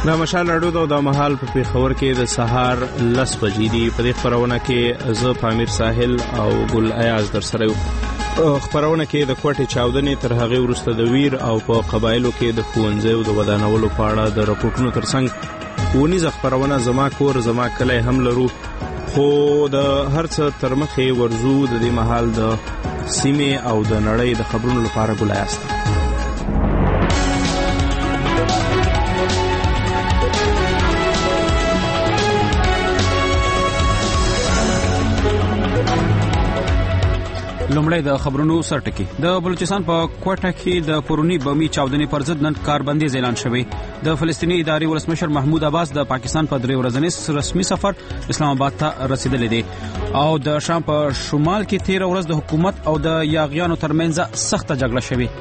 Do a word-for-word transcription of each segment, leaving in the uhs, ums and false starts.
د مشال راډیو د مهال په پیښور کې د سهار لس بجې دي. په دې خبرونه کې زه پامیر ساحل او ګل ایاز در سره یو. خبرونه کې د کوټې چاودنې تر هغه وروسته د ویر او په قبایلو کې د ښوونځیو د ودانولو په اړه د راپورټونو ترڅنګ ونیزه خبرونه زما کور زما کلی هم لرو، خو د هر څه تر مخې ورزو د دې مهال د سیمې او د نړۍ د خبرونو لپاره ګل ایاز. لومړی د خبرونو سرټکی. د بلوچستان په کوټه کې د پرونی بمي چاودنې پر ضد نن کاربندیز اعلان شوی. د فلسطینی ادارې ولسمشر محمود عباس د پاکستان په درې ورځنی رسمي سفر اسلام آباد ته رسیدلی دی او د شام په شمال کې تیر ورځ د حکومت او د یاغیانو ترمنځ سخت جګړه شوی.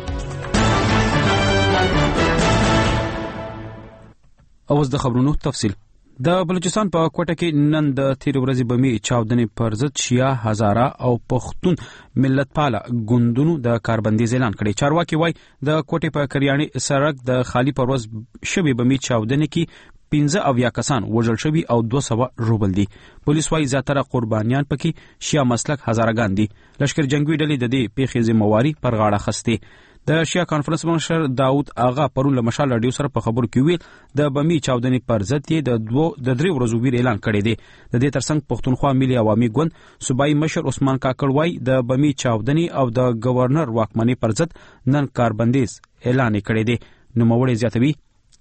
اوس د خبرونو تفصیل. د بلوچستان په کوټه کې نن د تیر ورځې بمي چاودنې پر ضد شیعه، هزاره او پښتون ملت پاله ګوندونو د کاربندیز اعلان کړی. چارواکي وایي د کوټې په کریاني سړک د خالی پر ورځ شوی بمي چاودنې کې پنځه اویا کسان وژل شوي او دوه سوه ژوبل دي. پولیس وایي زیاتره قربانیان پکې شیعه مسلک هزارهګان دي. لشکر جنگي ډلې د دې پیښې ذمہواری پر غاړه اخیستې. د شیعه کانفرنس مشر داود آغا پرون له مشال راډیو سره په خبرو کې ویل د بمي چاودنې پر ضد یې د دوه د درې ورځو ویر اعلان کړی دی. د دې ترڅنګ پښتونخوا ملي عوامي ګوند صوبایي مشر عثمان کاکړ وایي د بمي چاودنې او د گورنر واکمنۍ پر ضد نن کاربندیز اعلان کړی دی. نوموړی زیاتوي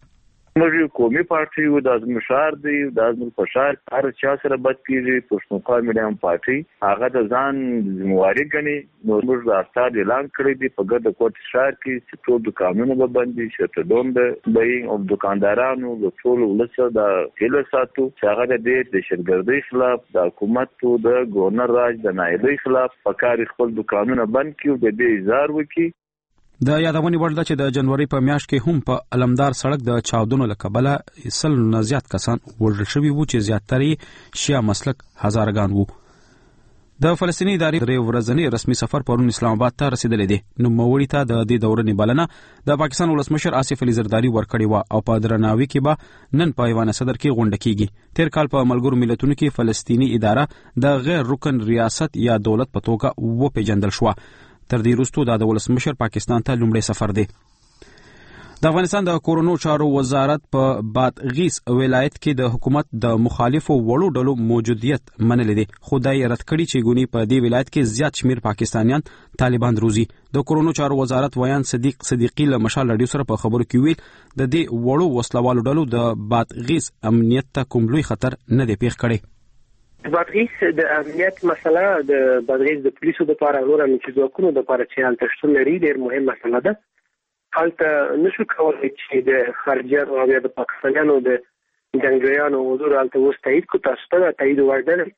موږ قومي پارټي یو د ازمشار دی د ازمر پشار هر چا سره بد کیږي. پښتونخوا میډیم پارټي هغه د ځان ذمہواری غني. نو موږ د استاد اعلان کړی دی په ګډه کوټ شهر کې چې ټول دکانونه به بندي شي، ته دوم به او دکاندارانو د ټول ولسه د هله ساتو چې هغه د دې شرګردۍ خلاف د حکومت او د گورنر راج د نایبي خلاف پکاري خپل دکانونه بند کړي او د دې اظهار وکړي. د یادونې وړ ده چې د جنوري په میاشت کې هم په علمدار سړک د چاودنو له کبله سل نه زیات کسان وژل شوي وو چې زیاتره شیعه مسلک هزارګان وو. د فلسطینی ادارې درې ورځنی رسمي سفر پرون اسلام آباد ته رسیدلی دی. نوموړي ته د دې دورې بلنه د پاکستان ولسمشر آصف علي زرداری ورکړې وه او په درناوي کې به نن په ایوان صدر کې غونډه کیږي. تیر کال په ملګرو ملتونو کې فلسطینی اداره د غیر رکن ریاست یا دولت په توګه وپیژندل شوه. تر دې وروسته د ولسمشر پاکستان ته لومړی سفر دی. د افغانستان د کورونو چارو وزارت په بادغیس ولایت کې د حکومت د مخالفو وړو ډلو موجودیت منلی دی، خو دا یې رد کړي چې ګونی په دې ولایت کې زیات شمیر پاکستانیان طالبان روزي. د کورونو چارو وزارت ویان صدیق صدیقی له مشال راډیو سره په خبرو کې ویل د دې وړو وسلوالو ډلو د بادغیس امنیت ته کوم لوی خطر نه دی پیښ کړی. بادغیس د امنیت مسله د بادغیس د پولیسو د لپاره نور امنیتي ځواکونو د لپاره چې هلته شتون لري ډېر مهم مسله ده. هلته نشو کولی چې د خارجیانو او یا د پاکستانیانو د جنګجویانو حضور هلته اوس تایید کړو. تاسو ته د تایید وړ دی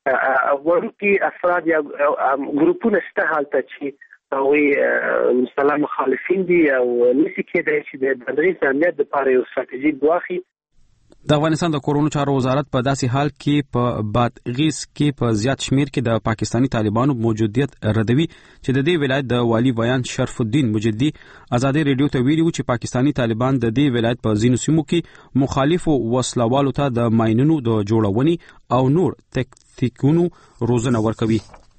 وړوکي افراد یا ګروپونه شته هلته چې هغوی مثلا مخالفین دي او نشي کېدای چې د بادغیس د امنیت دپاره یو ستراتیژي ګواښي. د افغانستان د کورونو چارو وزارت په داسې حال کې په بادغیس کې په زیات شمیر کې د پاکستانی طالبانو موجودیت ردوي چې د دې ولایت د والی بیان شرف الدین مجدي ازادي ریډیو ته ویلي چې پاکستانی طالبان د دې ولایت په ځینو سیمو کې مخالفو وسلوالو ته د ماینونو د جوړونې او نور تکتیکونو روزنه ورکوي.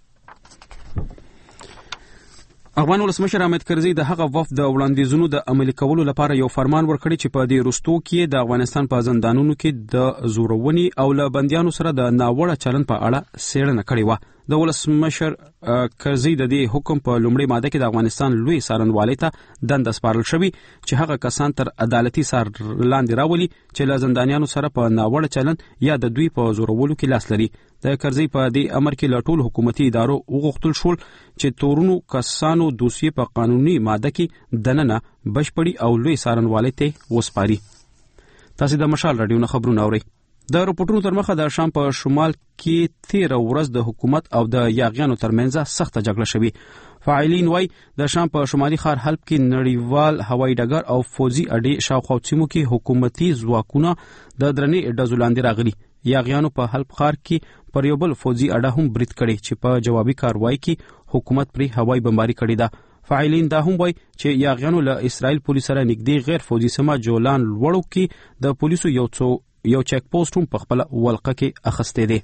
افغان ولسمشر حامد کرزي د هغه وفد د وړاندیزونو د عملي کولو لپاره یو فرمان ورکړی چې په دې رستو کې د افغانستان په زندانونو کې د زورونې او له بنديانو سره د ناوړه چلن په اړه څېړنه کړې وه. د ولسمشر کرزي د دې حکم په لومړۍ ماده کې د افغانستان لوی څارنوالۍ ته دنده سپارل شوې چې هغه کسان تر عدالتي څار لاندې راولي چې له زندانیانو سره په ناوړه چلن یا د دوی په زورولو کې لاس لري. د کرزي په دې امر کې له ټولو حکومتي ادارو وغوښتل شول چې تورونو کسانو دوسیې په قانوني ماده کې دننه بشپړي او لوی څارنوالۍ ته وسپاري. تاسو د مشال راډیو نه خبرونه اورئ. د رپورټونو تر مخه د شام په شمال کې تیر ورځ د حکومت او د یاغیانو ترمنځ سخت جګړه شوې. فاعلین وای د شام په شمالي ښار حلب کې نړیوال هوایي ډګر او فوزي اډې شاوخوا سیمو کې حکومتي ځواکونه د درنې ډزو لاندې راغلي. یاغیانو په حلب ښار کې پر یو بل فوزي اډه هم برید کړی چې په جوابي کاروایی کې حکومت پرې هوایي بمباري کړې ده. فاعلین دا هم وایي چې یاغیانو له اسرائیل پولیس سره نږدې غیر فوجي سیمه جولان لوړو کې د پولیسو یو څو یو چیک پوسټ هم په خپل ولقه کې اخیستی دی.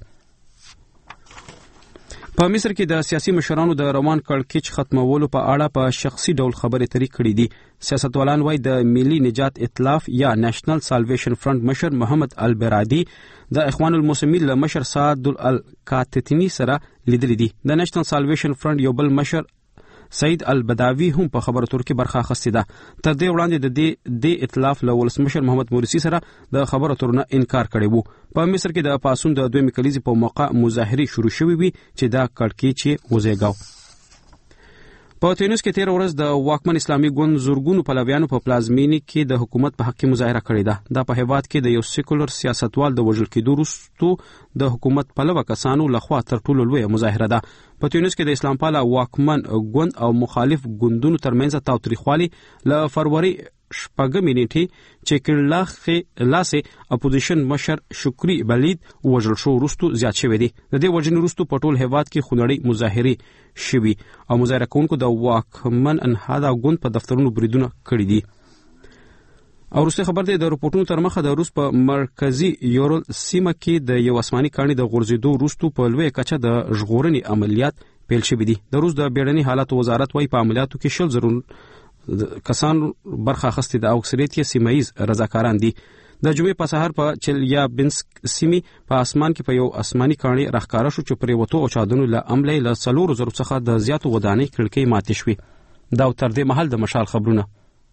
په مصر کې د سیاسي مشرانو د روان کړکېچ ختمولو په اړه په شخصي ډول خبرې اترې کړې دي. سیاستوالان وايي د ملي نجات ائتلاف یا نېشنل سالویشن فرنٹ مشر محمد البرادي د اخوان المسلمین له مشر سعد الکاتتنی سره لیدلي دي. د نېشنل سالویشن فرنٹ یو بل مشر سعید البداوی هم په خبرو اترو کې برخه اخیستې ده. تر دې وړاندې د دې د ائتلاف له ولسمشر محمد مرسی سره د خبرو اترو نه انکار کړی وو. په مصر کې د پاسون د دویمې کلیزې په موقع مظاهرې شروع شوې وي چې دا کړکېچ یې وزېږاو. په تونس کې تیر ورځ د واکمن اسلامي ګوند زورګونو پلویانو په پلازمینې کې د حکومت په حق کې مظاهره کړې ده. دا په هیواد کې د یو سیکولر سیاستوال د وژل کېدو وروسته د حکومت پلوه کسانو لخوا تر ټولو لویه مظاهره ده. په تونس کې د اسلام پاله واکمن ګوند او مخالف ګوندونو ترمنځ تاوتریخوالي له فروری شپږمې نیټې چې کړلاخې لاسې اپوزیشن مشر شکری بلید وژل شو وروسته زیات شوی دی. د دې وژنې وروسته په ټول هیواد کې خونړۍ مظاهرې شوي او مظاهره کوونکو د واکمن انهادا ګوند په دفترونو بریدونه کړي دي. او وروسته خبر دی د رپورټونو تر مخه د روس په مرکزی یورل سیمه کې د یو آسماني کاڼي د غورځېدو وروسته په لویه کچه د ژغورنې عملیات پیل شوي دي. د روس د بیړني حالاتو وزارت وايي په عملیاتو کې شل زره کسان برخه اخیستې ده او اکثریت یې سیمه ییز رضاکاران دي. د جمعې په سهار په چلیابینسک سیمې په اسمان کې په یو آسماني کاڼي راښکاره شو چې پرېوتو او چاودنو له امله له څلورو زرو څخه د زیاتو ودانۍ کړکۍ ماتې شوې. دا تر دې مهال د مشال خبرونه.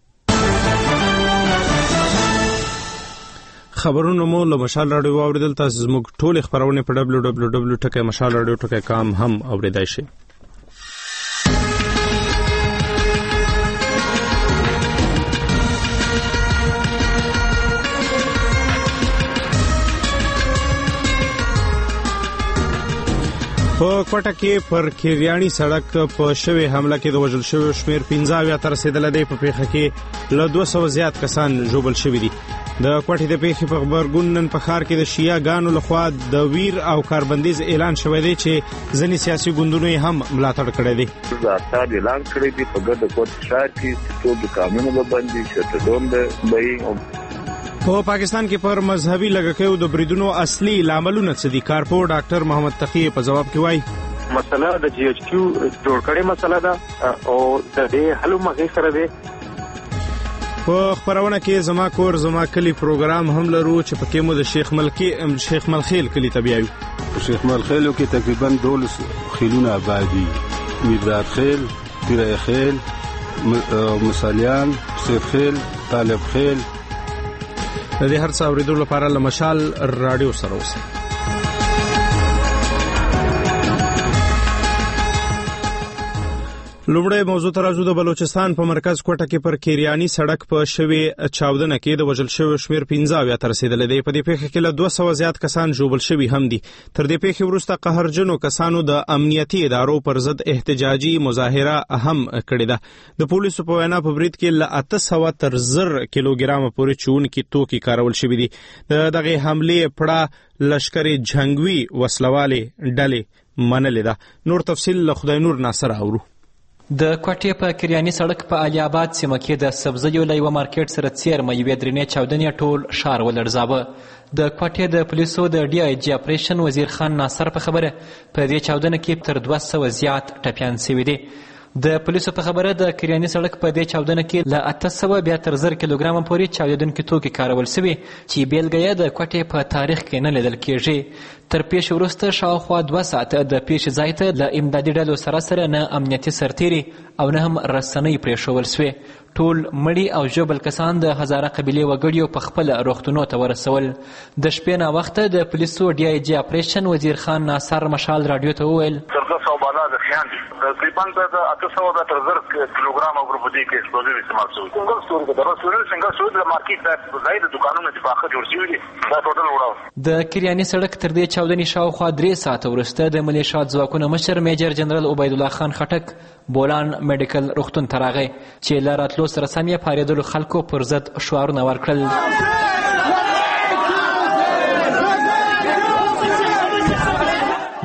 خبرونه مو له مشال راډیو واوریدل. تاسو زموږ ټول خبرونه په ډبلیو ډبلیو ډبلیو ټکی مشال راډیو ټکی کام هم اوریدای شئ. په کوټه کې پر کیریانی سړک په شوی حمله کې د وژل شوی شمیر پنځه اویا ته رسیدلی دی. په پیښه کې له دوه سوه زیات کسان ژوبل شوي دي. د کوټې د پیښې په غبرګون نن په ښار کې د شیعه ګانو لخوا د ویر او کاربندیز اعلان شوی دی چې ځینې سیاسي ګوندونو یې هم ملاتړ کړی دی. د افطار اعلان کړی دی په ګرد کوټ ښار کې ټول دوکانونه به بند دي، شټډاون به. په پاکستان کې پر مذهبي لګښتو د بریدونو اصلي لاملونه څه دي؟ کارپور ډاکټر محمد تقی په جواب کې وایي مسله د جی ایچ کیو جوړ کړي مسله ده او د دې حل مغه سره ده. په خبرونه کې زما کور زما کلی پروګرام هم لرو چې پکې مو د شیخ ملکی شیخ ملخیل کلی تبیایو. شیخ ملخیلو کې تقریبا دولس خیلونه آبادی، میرداد خیل، پیره خیل، مصالیان، سیف خیل، طالب خیل. د دې هر څه اوریدلو لپاره له مشال راډیو سره اوسئ. لومړی موضوع ته راځو. د بلوچستان په مرکز کوټه کې پر کیریانی سړک په شوی چاودنه کې د وژل شوی شمیر پنځه اویا ته رسیدلی دی. په دې پیښه کې له دوه سوه زیات کسان ژوبل شوي هم دي. تر دې پیښې وروسته قهرجنو کسانو د امنیتي ادارو پر ضد احتجاجي مظاهره هم کړې ده. د پولیسو په وینا په برید کې له اته سوه تر زر کیلوګرامه پورې چونکي توکي کارول شوي دي. د دغه حملې پړه لشکر جنگوي وسلوالې ډلې منلې ده. نور تفصیل له خدای نور ناصر اورو. د کوټې په کریاني سړک په علي آباد سیمه کې د سبزیو له یوه مارکیټ سره څیرمه یوې درنې چاودنې ټول ښار ولړزاوه. د کوټې د پولیسو د ډي آی جي اپریشن وزیر خان ناصر په خبره په دې چاودنه کې تر دوه سوه زیات ټپیان شوي دي. د پولیسو په خبره د کریاني سړک په دې چاودنه کې له اته سوه بیا تر زر کیلوګرامه پورې چاودېدونکي توکي کارول شوي چې بیلګه یې د کوټې په تاریخ کې نه لیدل کېږي. تر پیښې وروسته شاوخوا دوه ساعته د پیښې ځای ته له امدادي ډلو سره سره نه امنیتي سرتیري او نه هم رسنۍ پرېښول سوې. ټول مړي او ژوبل کسان د هزاره قبیلې وګړیو په خپل روغتونو ته ورسول. د شپې ناوخته د پولیسو ډي آی جي اپریشن وزیر خان ناصر مشال راډیو ته وویل تقریبا د اته سوه تر زر کیلوګرامه ورپدې کې ایکسپلوزیو استعمال شوی. څنګه ستوري د رسول څنګه شوی د مارکیټ د زاید دکانونو د باخه جوړ شوی دي. دا ټوټل وړاو د کریاني سړک تر دې چاودنې شاوخوا درې ساعته وروسته د ملیشات ځواکونو مشر میجر جنرال عبید الله خان خټک بولان میډیکل روغتون ته راغی چې له راتلو سره سم یې پارېدلو خلکو پر ضد شعارونه ورکړل.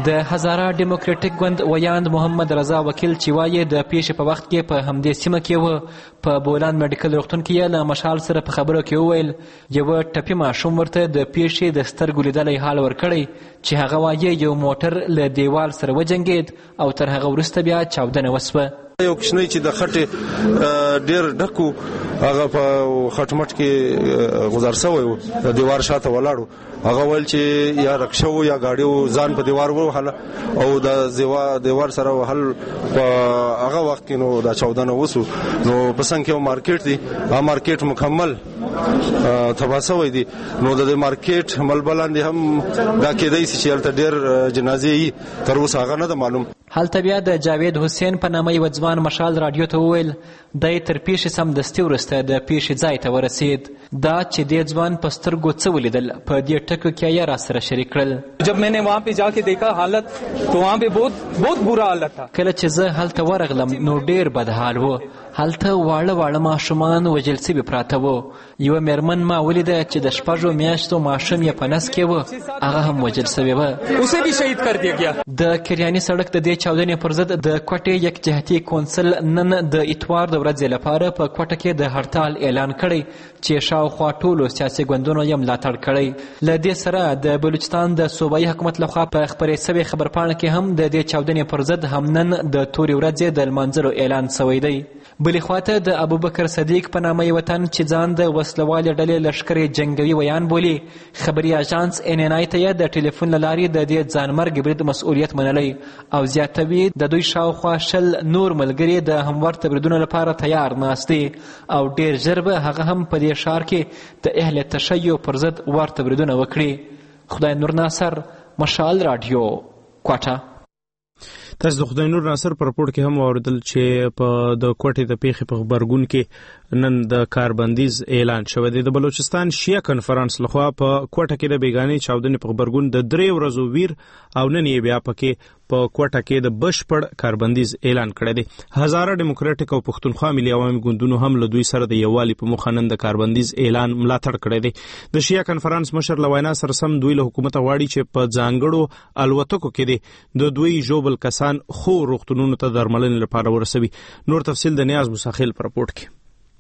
د هزاره ډیموکراټیک ګوند ویاند محمد رضا وکیل چې وایي د پیښې په وخت کې په همدې سیمه کې و په بولان میډیکل روغتون کې یې له مشال سره په خبرو کې وویل یوه ټپي ماشوم ورته د پیښې د سترګو لیدلی حال ورکړی چې هغه وایي یو موټر له دیوال سره وجنګېد او تر هغه وروسته بیا چاودنه وسوه. یو کوچنی چې د خټې ډېر ډکو هغه په خټمټ کې غزار شوی و د دیوار شاته ولاړو هغه ویل چې یا رکشه و یا ګاډي و ځان په دیوار ووهله او د دیوار سره وهل په هغه وخت کې نو دا چاودنه وسو نو په څنګ کې یو مارکیټ دی هغه مارکیټ مکمل تباه شوی دی نو د مارکیټ ملبلاندې هم دا کېدای شي چې هلته ډېر جنازې تر اوسه هغه نه ده معلوم. هلته بیا د جاوید حسین په نامه یو ځوان مشال راډیو ته وویل دی تر پیښې سمدستي وروسته د پیښې ځای ته ورسید. دا چې دې ځوان په سترګو څه ولیدل په دې ټکو کې یې راسره شریک کړل. جب میں نے وہاں پہ جا کے دیکھا حالت تو وہاں پہ بہت بہت برا حالت تھا. کله چې زه هلته ورغلم نو ډیر بد حال و. هلته واړه واړه ماشومان وژل سوي پراته وو. یوه میرمن ما ولیده چې د شپږو میاشتو ماشوم یې په نس کې و هغه هم وژل سوی و. اسے بھی شهید کر دیا گیا. د کریاني سړک د دې چاودنې پر ضد د کوټې یک جهتي کونسل نن د اتوار د ورځې لپاره په کوټه کې د هړتال اعلان کړی چې شاوخوا ټولو سیاسي ګوندونو یې ملاتړ کړی. له دې سره د بلوچستان د صوبایي حکومت لخوا په خپرې سوې خبرپاڼه کې هم د دې چاودنې پر ضد هم نن د تورې ورځې د لمانځلو اعلان سوی دی. بلې خواته د ابوبکر صدیق په نامه یو وطن چې ځان د وسلوالې ډلې لښکرې جنګوي ویان بولي خبري اژانس ان ان آی ته یې د ټلیفون له لارې د دې ځانمرګ برید مسؤلیت منلی او زیاتوي د دوی شاوخوا شل نور ملګري د همورته بریدونو لپاره تیار ناست دي او ډېر ژر به هغه هم په دې ښار کې د اهل تشیع پر ضد ورته بریدونه وکړي. خدای نور ناصر، مشال راډیو، کوټه. تاسو د خدای نور ناصر پر رپورټ کې هم واوریدل چې په د کوټې د پیښې په خبرګون کې نن د کاربندیز اعلان شوی دی. د بلوچستان شیعه کنفرانس لخوا په کوټه کې د بیګانې چاودنې په خبرګون د درې ورځو ویر او نن یې بیا پکې په کوټه کې د بشپړ کاربندیز اعلان کړی دی. هزاره ډیموکراټیک او پښتونخوا ملي عوامي ګوندونو هم له دوی سره د یووالي په موخه نن د کاربندیز اعلان ملاتړ کړی دی. د شیعه کنفرانس مشر له وینا سره سم دوی له حکومت غواړي چې په ځانګړو الوتکو کې د دوی ژوبل کسان خو روغتونونو ته درملنې لپاره ورسوي. نور تفصیل د نیاز مساخیل پر رپورټ کې.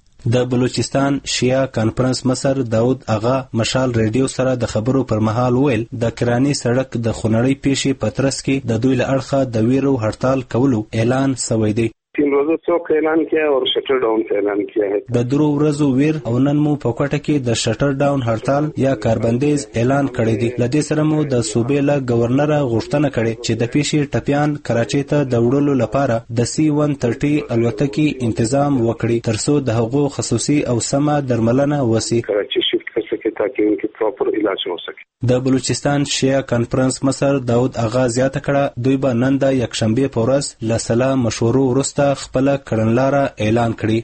د بلوچستان شیعه کانفرنس مشر داود اغا مشال ریډیو سره د خبرو پر مهال ویل د کرانی سړک د خونړۍ پیښې په ترڅ کې د دوی له اړخه د ویرو هړتال کولو اعلان شوی دی. तीन रोजों चौक اعلان किया और शटर डाउन का اعلان किया है. د درو ورځو ویر او نن مو په کوټه کې د شټر ډاون هړتال یا کاربندیز اعلان کړی دی. لدې سره مو د صوبې له گورنر غوښتنه کړې چې د پیښې ټپیان کراچۍ ته د وړلو لپاره د سی ون ترټي الوتکې تنظیم وکړي ترڅو د هغو خصوصي او سمه درملنه وسی کراچۍ شفت کر سکے تاکہ ان کی پراپر علاج ہو سکے. د بلوچستان شیعه کانفرنس مشر داود اغا زیاته کړه دوی به نن د یکشنبه په ورځ له سلا مشورو وروسته خپل کړنلاره اعلان کړي.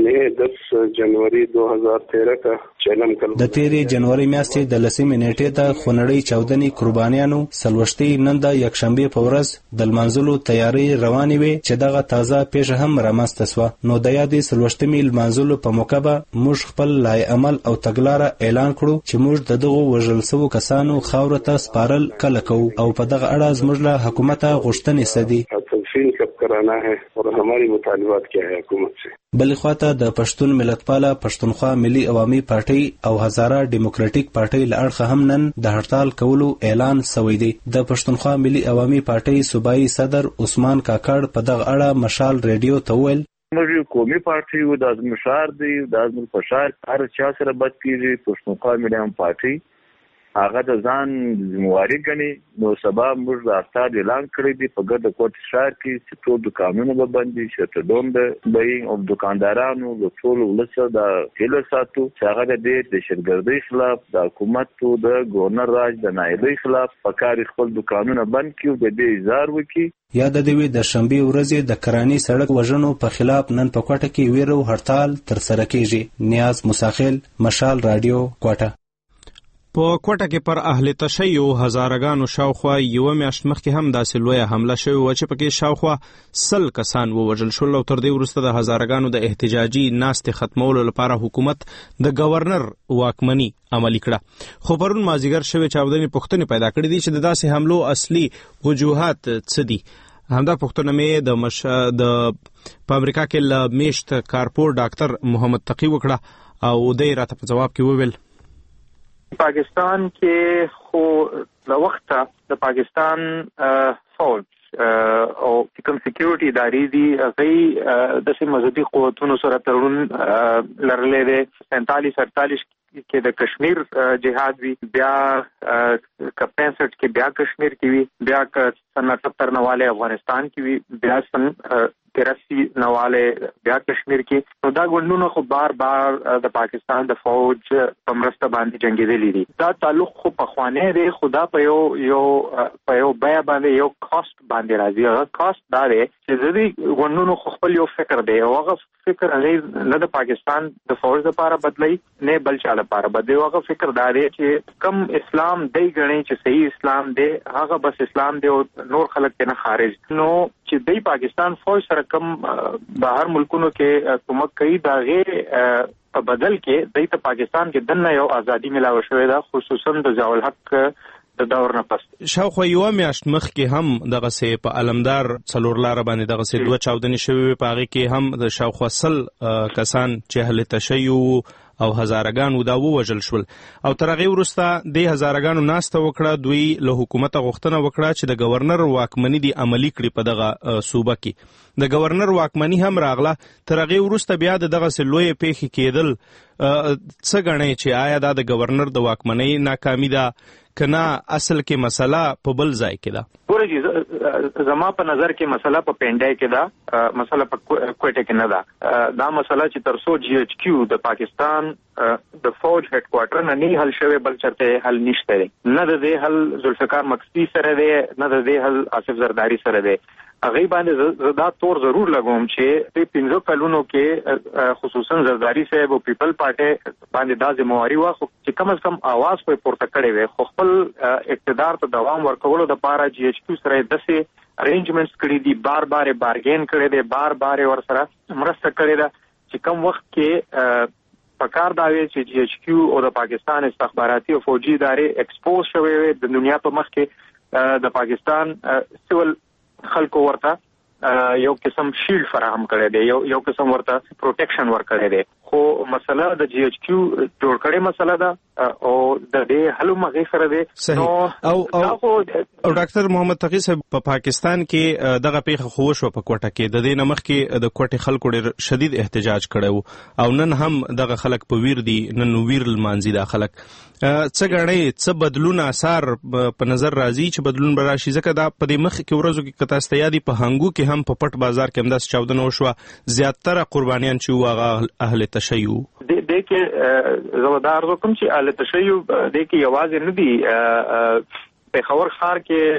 دس جنوری دو هزار تیرہ کا چلم کل د تیرې جنوري میاشتې د لسمې نیټې د خونړۍ چاودنې قربانیانو سلوشتي نن د یکشنبه په ورځ د لمانځلو تیاری روانې وي چې دغه تازه پیښه هم رامنځته شوه. نو د یادې سلوشتمې لمانځلو په موقع به موږ خپل لای عمل او تګلاره اعلان کړو چې موږ د دغو وژل شوو کسانو خاوره ته سپارل کله کوو او په دغه اړه زموږ له حکومت غوښتنې سدي تدفین کب کرانا ہے اور ہماری مطالبات کیا ہے حکومت سے. بلې خواته د پښتون ملتپاله پښتونخوا ملي عوامي پارټي او هزاره ډیموکراټیک پارټي له اړخه هم نن د هړتال کولو اعلان شوی دی. د پښتونخوا ملي عوامي پارټي صوبایي صدر عثمان کاکړ په دغه اړه مشال ریډیو ته ویل موږ قومي پارټي یو د ازمیر شهر دی د ازمیر په شهر هر چا سره بد کیږي. پښتونخوا ملي عوامي پارټي هغه د ځان ذمہواری ګڼي. نو سبا موږ د هړتال اعلان کړی دی په ګرد کوټ شهر کې چې ټول دوکانونه به بند دي شټر ډاون به وي او دکاندارانو د ټول ولس د هیله ساتو چې هغه د دهشتګردۍ خلاف د حکومت او د گورنر راج د نایبۍ خلاف په کار خپل دوکانونه بند کړي او د دې اظهار وکړي. یا د دې د شنبه ورځې د کرانی سړک وژنو په خلاف نن په کوټه کې ویرو هړتال تر سره کیږي. نیاز مساخیل، مشال راډیو، کوټه. په کوټه کې پر اهل تشیع هزارګانو شاوخوا یوه میاشت مخکې هم داسې لویه حمله شوې وه چې پکې شاوخوا سل کسان ووژل شول او تر دې وروسته د هزارګانو د احتجاجي ناستې ختمولو لپاره حکومت د گورنر واکمني عملي کړه. خو پرون مازدیګر شوې چاودنې پوښتنې پیدا کړې دي چې د داسې حملو اصلي وجوهات څه دي. همدا پوښتنه مې د مش د په امریکا کې له میشت کارپور ډاکټر محمد تقي وکړه او دی راته په جواب کې وویل پاکستان کې خو د وخته د پاکستان فوج او کوم سکیورټي ادارې دي هغه د سیمه مذهبي قوتونو سره تړون لرلې ده. سینتالیس اڑتالیس کې د کشمیر جهاد وی بیا ک پینسٹھ کې بیا کشمیر کې وی بیا ک سن ستر نواله افغانستان کې وی بیا سن تراسی نواله بیا کشمیر کې. نو دا ګوندونه خو بار بار د پاکستان د فوج په مرسته باندې جنگیدلي دي. دا تعلق خو په خوانه دی خدا په یو یو په یو بیا باندې یو کاست باندې راځي. هغه کاست دا دی چې د دې ګوندونو خو خپل یو فکر دی او هغه فکر نه د پاکستان د فوج لپاره بدلی نه بل چا لپاره بدلی. هغه فکر دا دی چې کم اسلام دی غني چې صحیح اسلام دی هغه بس اسلام دی او نور خلک نه خارج. نو چې د پاکستان فوج سره کم بهر ملکونو کې کومک کوي دا غیر په بدل کې د پاکستان کې دنه یو ازادي ملاوي شوې ده خصوصا د ضیاء الحق د دور نه پس. شاوخوا یوه میاشت مخکې هم دغه سه په علمدار څلور لار باندې دغه سه دوه چاودنې شوې په هغه کې هم د شاوخوا سل کسان چې اهل تشیع او هزارګانو دا ووژل شول او تر هغې وروسته دې هزارګانو ناسته وکړه. دوی له حکومته غوښتنه وکړه چې د گورنر واکمني دې عملي کړي په دغه صوبه کې. د گورنر واکمني هم راغله. تر هغې وروسته بیا د دغسې لویې پیښې کېدل څه ګڼئ چې آیا دا د گورنر د واکمنۍ ناکامي ده که نه اصل کې مسله په بل ځای کې ده؟ ګوره جی زما په نظر کې مسله په پینډای کې ده، مسله په کوټه کې نه ده. دا مسله چې تر څو جی ایچ کیو د پاکستان د فوج هډ کوارټر نه نه حل شوی بل چرته حل نشته دی. نه د دې حل ذوالفقار مقصدي سره دی نه د دې حل آصف زرداری سره دی. هغه باندې زدا تور ضرور لګوم چې په پنځو کلونو کې خصوصا زرداری صاحب او پیپل پارټي باندې دا ذمہواری واخو چې کم از کم आवाज په پورته کړي وي. خو خپل اقتدار ته دوام ورکولو د پاره جی ایچ کیو سره دسه ارینجمنټس کړي دي، بار بار بارګین کړي دي، بار بار ور سره مرسته کړي ده چې کم وخت کې پکار دا وی چې جی ایچ کیو او د پاکستان استخباراتي او فوجي ادارې ایکسپوز شوي وي د دنیا په مخ کې. د پاکستان سیول خلکو ورته یو قسم شیلډ فراهم کړی دی، یو یو قسم ورته پروټیکشن ورکړی دی. خو مسله د جی ایچ کیو جوړ کړي مسله ده او د دې حل مغې سره دی. نو او او ډاکټر محمد تقي صاحب په پاکستان کې دغه پیښه خو شو په کوټه کې د دې نمخ کې د کوټه خلکو ډېر شدید احتجاج کړو او نن هم دغه خلک په ویر دي، نن ویر لمانځي دا خلک. څه غړې څه بدلون اثر په نظر راځي چې بدلون به راشي؟ ځکه دا په دې مخ کې ورځو کې کتا ستیادي په هنګو کې هم په پټ بازار کې هم داس چاودنه وشوه، زیاتره قربانیان چې هغه اهل تشیع د دې کې زودار کوم چې اهل تشیع د کې یوازې نه دي. په خبر خار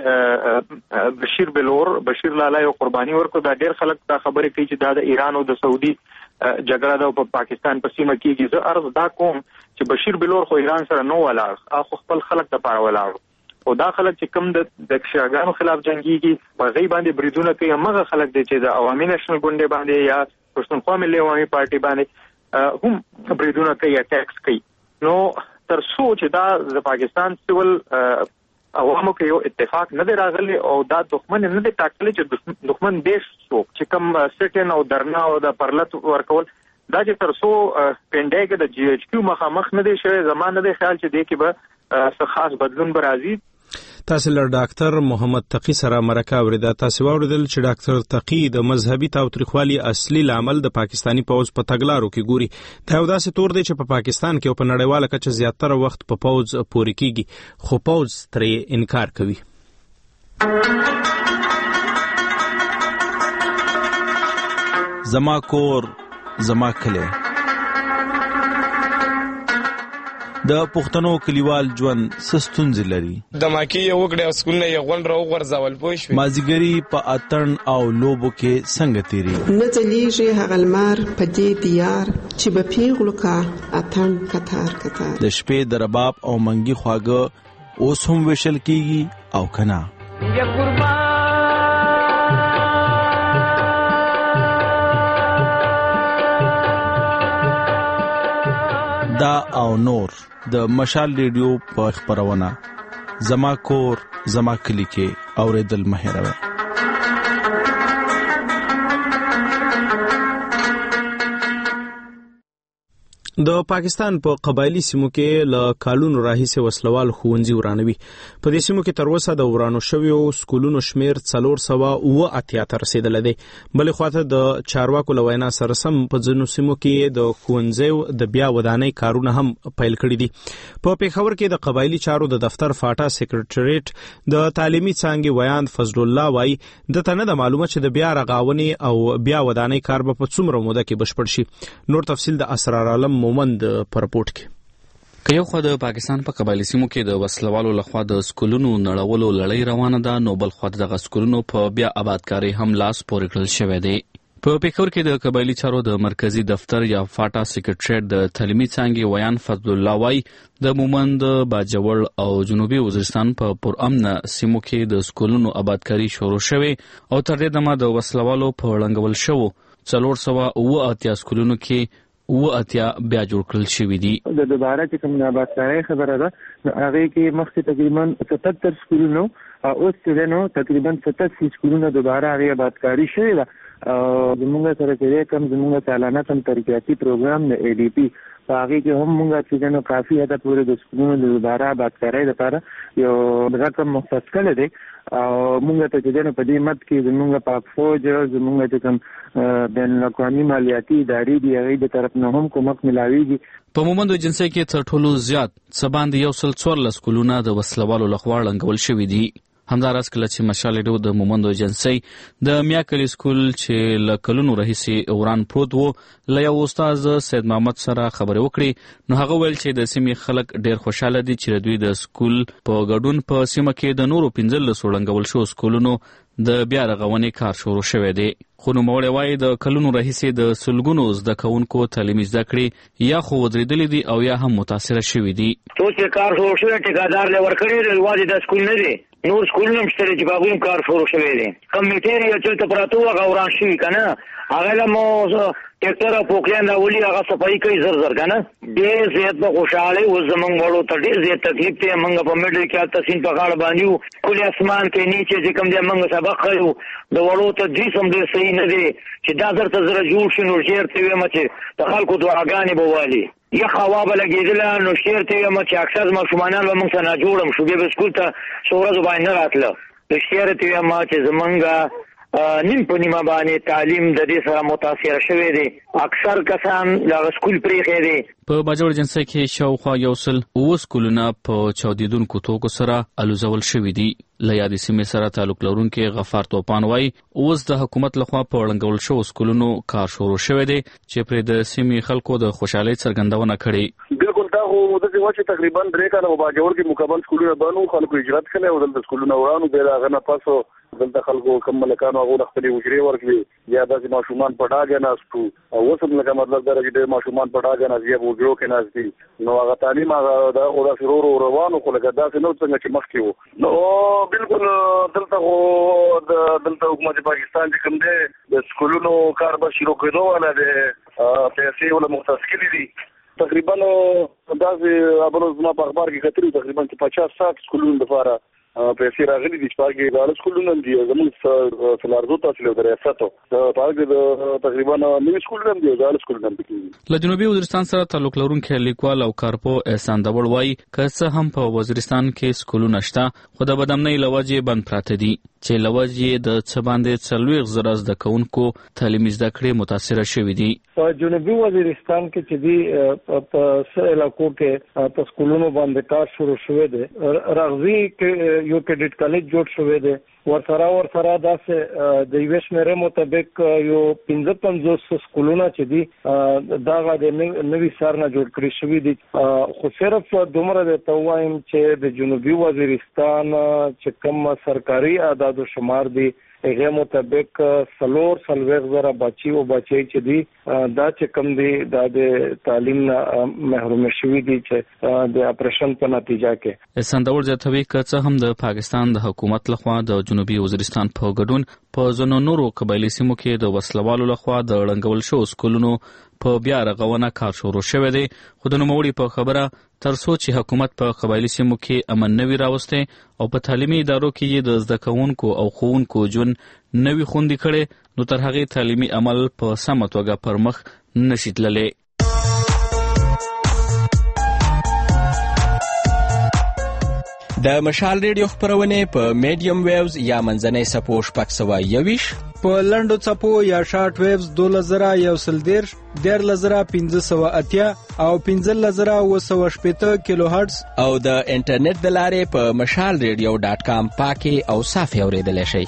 کې بشیر بلور بشیر لالا یو قرباني ورکو. دا ډېر خلک دا خبره کوي چې دا د ایران او د سعودي جګړه ده په پاکستان په سیمه کې. زه عرض دا کوم چې بشیر بلور خو ایران سره نو ولاړ، اخو خپل خلک د پاره ولاړ او دا خلک چې کوم د د شاګانو خلاف جنگيږي په غي باندې بریدونه کوي. هغه خلک دي چې د عوامي نېشنل ګوند باندې یا پښتونخوا ملي عوامي پارټي باندې هم بریدونه کوي، اٹیکس کوي. نو تر څو چې دا د پاکستان سیول عوامو کې یو اتفاق نه دی راغلی او دا دښمن نه دی ټاکلی چې دښمن دیش څوک چې کوم سټن او درنا او د پرلط ورکول، دا چې تر څو پینډای کې د جی ایچ کیو مخامخ نه دی شوی، زمان نه دی خیال چې دی کې به څه خاص بدلون به راځي. تاسو له ډاکټر محمد تقي سره مرکه اوریده. تاسو واوریدل چې ډاکټر تقي د مذهبي تاوتریخوالي اصلي لامل د پاکستانی پوز په تګلارو کې ګوري. دا یو داسې تور دی چې په پاکستان کې او په نړیواله کچه زیاتره وخت په پوز پورې کیږي، خو پوز ترې انکار کوي. زما کور زما کلی د پښتنو کلیوال ژوند څه ستونزې لري. د ماکي یو وګړي سکول نه یو غون راو غرزول پوه شو. مازیګری په اتن او لوبو کې څنګه تیری نه ځلیږي هغه لمر په دې دیار چې به پیغلو کا اتن کتار کتار. د شپې د رباب او منګي خواږه اوس هم وشل کیږي او کنا. یا قربان دا او نور د مشال ریډیو په خبرونه زما کور زما کلی کې اوریدل مهیروي. د پاکستان په قبایلی سیمو کې له کالونو راهیسې وسلوال ښوونځي ورانوي. په دې سیمو کې تر اوسه د ورانو شویو سکولونو شمیر څلور سوه اوه اتیا ته رسیدلی دی. بلې خواته د چارواکو له وینا سره سم په ځینو سیمو کې د ښوونځیو د بیا ودانۍ کارونه هم پیل کړي دي. په پېښور کې د قبایلی چارو د دفتر فاټا سیکرټریټ د تعلیمي څانګې ویاند فضل الله وایي دته نه ده معلومه چې د بیا رغاونې او بیا ودانۍ کار به په څومره موده کې بشپړ شي. نور تفصیل د اسرار عالم مومند په رپورټ کې. که یو خوا د پاکستان په قبایلی سیمو کې د وسلوالو لخوا د سکولونو نړولو لړۍ روانه ده، نو بل خوا دغه سکولونو په بیا آبادکارۍ هم لاس پورې کړل شوی دی. په پېښور کې د قبایلی چارو د مرکزی دفتر یا فاټا سیکرټریټ د تعلیمي څانګې ویان فضل الله وایي د مومند، باجوړ او جنوبي وزیرستان په پرامن سیمو کې د سکولونو آبادکاري شروع شوې او تر دې دمه د وسلوالو په ړنګول شوو څلور سوه اوه اتیا سکولونو کې اوه اتیا بیا جوړ کړل شوي دي. د دوباره چې کوم آبادکارۍ خبره ده هغې کې مخکې تقریبا ستتر سکولونو اوس چې نو تقریبا ستاسي سکولونو دوباره هغې آبادکاري شوې ده. زمونږ سره چې کوم زمونږ سالانه کوم ترقیاتي پروګرام د ای ډي پي په هغې کې هم مونږ چې نو کافي حده پورې د سکولونو د دوباره آبادکارۍ لپاره یو رقم مختص کړی دی او مونږ ته چې نو په دې مد کې زمونږ پاک فوج زمونږ چې کوم بین الاقوامي مالیاتي ادارې دي هغې د طرف نه هم کومک ملاویږي. په مومند ایجنسۍ کې تر ټولو زیات څه باندې یو سل څوارلس سکولونه د وسلوالو لخوا ړنګول شوي دي. همداراز کله چې مشال ریډیو د مومند ایجنسۍ د میاکلی سکول چې له کلونو راهیسې وران پروت و له یو استاد سید محمد سره خبرې وکړې، نو هغه ویل چې د سیمې خلک ډېر خوشحاله دي چې دوی د سکول په ګډون په سیمه کې د نورو پنځلسو ړنګول شوو سکولونو د بیا رغونې کار شروع شوی دی. خو نوموړی وایي د کلونو راهیسې د سلګونو زده کوونکو تعلیمي زده کړې یا خو ودرېدلې دي او یا هم متاثره شوي دي. څو چې کار شروع شوی ټیکادار له ورکړی دی یوازې د سکول نه دی، نور سکولونه هم شته چې په هغوی هم کار شروع شوی دی. کم میټیر یو چلته پراته وو هغه وران شوي که نه، هغه له مو ټیکټر او پوکلیان راولي هغه صفایي کوي زر زر که نه. ډېر زیات په خوشحالۍ اوس زموږ وړو ته ډېر زیات تکلیف دی. موږ په میډل کې هلته سیند په غاړه باندې وو، ښکلي اسمان کې نیچې چې کوم دی موږ سبق ښیو د وړو تدریس هم ډېر صحیح نه دی چې دا درته زره جوړ شي. نو ډېر ته ویمه چې د خلکو دعاګانې به والي یخ هوا به لګېدله، نو شعر ته ویمه چې اکثر ماشومانان به موږ ته ناجوړ هم شو، بیا به سکول ته څو ورځو باندې نه راتله. د شعر ته ویمه چې زمونږ نیم په نیمه باندې تعلیم د دې سره متاثره شوی دی. اکثر کسان دغه سکول پرېښی دی. په باجوړ ایجنسۍ کې شاوخوا یو سل اووه سکولونه په چاودېدونکو توکو سره الوزول شوي دي. له یادې سیمې سره تعلق لرونکي غفار توپان وایي اوس د حکومت لخوا په ړنګول شوو سکولونو کار شروع شوی دی چې پرې د سیمې خلکو د خوشحالۍ څرګندونه کړې. بالکل دا خو داسې وه چې تقریبا درې کاله په باجوړ کې مکمل سکولونه بند وو، خلکو هجرت کړی او دلته سکولونه وران وو. بیا د هغه نه پس دلته خلکو کوم ملکانو هغو له خپلې اجرې ورکړې یا داسې ماشومان په ډاګه ناست وو او اوس هم لکه مطلب دا چې ډېر ماشومان په ډاګه ناست یا په اجرو کې ناست دي. نو هغه تعلیم هغه داسې ورو ورو روان وو، خو لکه داسې نه وو څنګه چې مخکې وو. نو بالکل دلته خو د دلته حکومت پاکستان چې کوم دی د سکولونو کار به شروع کېدو والا دی، پیسې ورله مختص کړي دي. تقریبا داسې ابرو زما په اخبار کې کتلي تقریبا چې پچاس ساټ سکولونو دپاره پیسې راغلي دي چې په هغې کې زاړه سکولونه هم دي. زمونږ سلارزو تحصیل او د ریاستو په هغه کې د تقریبا نوي سکولونه هم دي او زاړه سکولونه هم دي. له جنوبي وزیرستان سره تعلق لرونکی لیکوال او کارپو احسان دبړ وایي که څه هم په وزیرستان کې سکولونه شته خو د بدامنۍ له وجې بند پراته دي چې له وجې د څه باندې څلوېښت زره زده کوونکو تعلیمي زده کړې متاثره شوي دي. په جنوبي وزیرستان کې چې دي په څه علاقو کې په سکولونو باندې کار شروع شوی دی. راغزي کې یو کیډټ کالج جوړ شوی دی، ورسره ورسره داسې د یوه شمېرې مطابق یو پنځه پنځوس سکولونه چې دي دغه د نوي سر نه جوړ کړی شوي دي، خو صرف دومره درته ووایم چې د جنوبي وزیرستان چې کوم سرکاري اعداد و شمار دي هغه مطابق څلور څلوېښت زره بچي او بچي چې دي دا چې کوم دي دا د تعلیم نه محروم شوي دي چې د اپریشن په نتیجه کې. سندور زیاتوي که څه هم د پاکستان د حکومت لخوا د جنوبي وزیرستان په ګډون په ځینو نورو قبایلي سیمو کې د وسلوالو لخوا د ړنګول شوو سکولونو په بیا رغونه کار شروع شوی دی، خو د نوموړي په خبره تر څو چې حکومت په قبایلي سیمو کې امن نوي راوستی او په تعلیمي ادارو کې یې د زده کوونکو او ښوونکو ژوند نوي خوندي کړي نو تر هغې تعلیمي عمل په سمه توګه پر مخ نشي تللی. د مشال ریډیو خپرونې په میډیم ویوز یا منځنۍ څپو شپږ سوه یوویشت، په لنډو څپو یا شارټ ویوز دولس زره یو سل دېرش، دیارلس زره پنځه سوه اتیا او پنځلس زره اووه سوه شپېته کیلو هرټز، او د انټرنیټ د لارې په مشال ریډیو ډاټ کام پاکې او صافې اورېدلی شئ.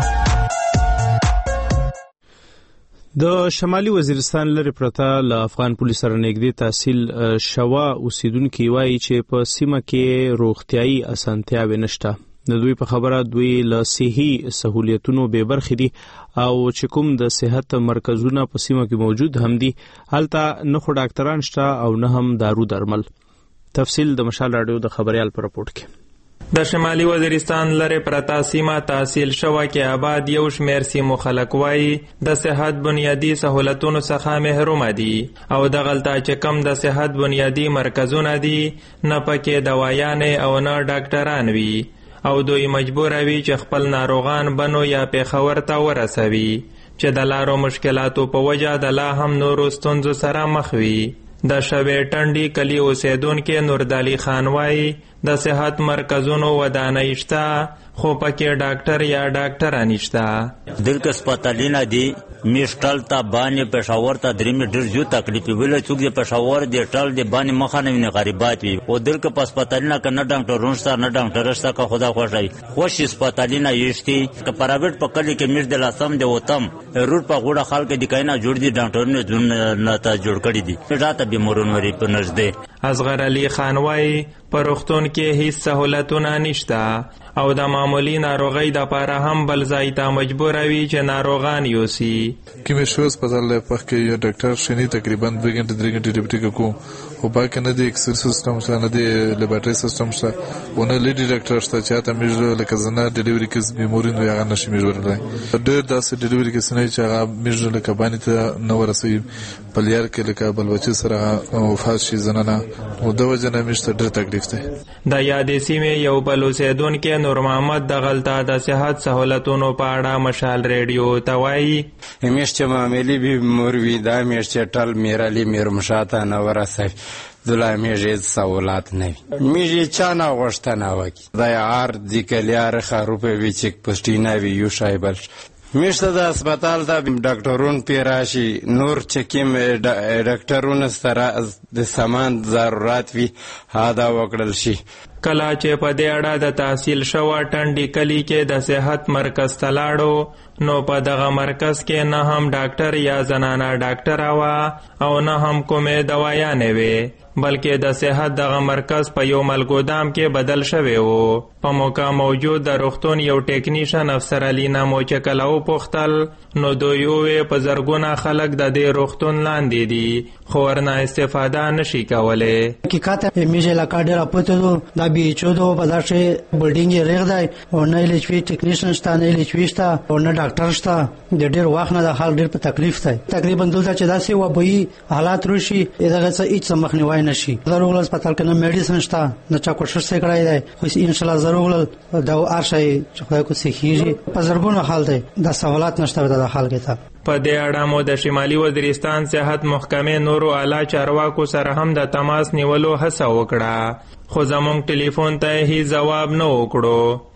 د شمالي وزیرستان لرې پرته له افغان پولیس سره نږدې تحصیل شوا اوسیدونکي وایي چې په سیمه کې روغتیایي اسانتیاوې نشته. د دوی په خبره دوی له صحي سهولیتونو بې برخې دي او چې کوم د صحت مرکزونه په سیمه کې موجود هم دي هلته نه خو ډاکټران شته او نه هم دارو درمل. تفصیل د مشال راډیو د خبریال په راپورټ کې. د شمالي وزیرستان لرې پرته سیمه تحصیل شوه کې آباد یو شمېر سیمو خلک وایي د صحت بنیادي سهولتونو څخه محرومه دي او دغلته چې کم د صحت بنیادي مرکزونه دي نه پکې دوايانې او نه ډاکټران وي او دوی مجبور وي چې خپل ناروغان بنو یا پیښور ته ورسوي چې د لارو مشکلاتو په وجه د لا هم نورو ستونزو سره مخ وي. د شوې ټنډي کلي اوسیدونکي نوردالي خان وایي د صحت مرکزونو ودانۍ شته خو پکې ډاکټر یا ډاکټره نشته. دلته هسپتالونه دي میشټل ته باندې پېښور ته درېمې ډېر زیات تکلیف ویل څوک د پېښور د ټل د باندې مخه نه ویني غریبات وي او دلته په هسپتالونه کې نه ډاکټرونه شته نه ډاکټر شته که خدا خوښوي خوش هسپتالونه یشتي که پرایویټ په کلي کې میش د لاسم د وتم روډ په غوړه خلک د کاینا جوړ دي ډاکټرونه ځون نه تا جوړ کړي دي راته بیمارون وري په نږدې. اصغر علي خان وایي په روغتون کې هیڅ سهولتونه نشته او د معمولی ناروغۍ دپاره هم بل ځای ته مجبوره وي چې ناروغان یوسي. کومې شو هسپتال پخې یو ډاکټر شنی تقریبا دوه غنټې درې غنټې ډیوټي کوو خو باقي نه دی اکسل سیستم شته نه دی لیبارټري سیستم شته او نه لیډي ډاکټر شته چې ته میږ لکه زنه ډیلیوري کې بیمورین وي هغه نشي میږ ورلای ډېر داسې ډیلیوري کې سنې چې هغه میږ لکه باندې ته نو ورسوي بلیار کې لکه بلوچي سره وفات شي زنانه او د وجنه میشته ډېر تکلیف دی. د یادې سیمې یو بل اوسیدونکی نور محمد دغلته د صحت سهولتونو په اړه مشال ریډیو ته وایي همیش چې معاملې بیمور وي دا همیش چې ټل میرالی میرمشاته نه ورسوي دلته همیش هېڅ سهولت نه وي میږ چا نه غوښتنه وکړي دا یې هر دیکلیار خروپه وي چې پسټینه وي یو شی بل میشته د هسپتال ته ډاکټرون پې راشي نور چې کوم ډاکټرونه سره د سامان ضرورت وي هدا وکړل شي. کله چې په دې اړه د تحصیل شوه ټنډي کلي کې د صحت مرکز ته لاړو نو په دغه مرکز کې نه هم ډاکټر یا زنانه ډاکټره وه او نه هم کومې دوايانې وې بلکې د صحت دغه مرکز په یو ملګودام کې بدل شوی و. په موقع موجود د روغتون یو ټیکنیشن افسر علي نامو چې کله وپوښتل نو دوی وویل په زرګونه خلک د دې روغتون لاندې دي خو ورنه استفاده نشي کولی. حقیقت میشه علاقه ډېره پته دو دا بی ایچ او دو په داسې بلډینګ یې ریغ دی او نه ایل ایچ وي ټیکنیشن شته نه ایل ایچ وي شته او نه ډاکټر شته د ډېر وخت نه د خلک ډېر په تکلیف دی. تقریبا دلته چې داسې وبایي حالات راشي دغه څه هېڅ مخنیوی نشي. ضرور هسپتال کې نه میډیسن شته نه چا کوشش یې کړی دی خو انشاءالله ضرور دا هر شی چې خدای کو سیخیږي په زرګونو حال دی دا سہولت نشته د خلکو ته. په دې اړه مو د شمالي وزیرستان صحت محکمې نورو اعلی چارواکو سره هم د تماس نیولو هڅه وکړه خو زموږ ټلیفون ته هیڅ ځواب نه وکړو.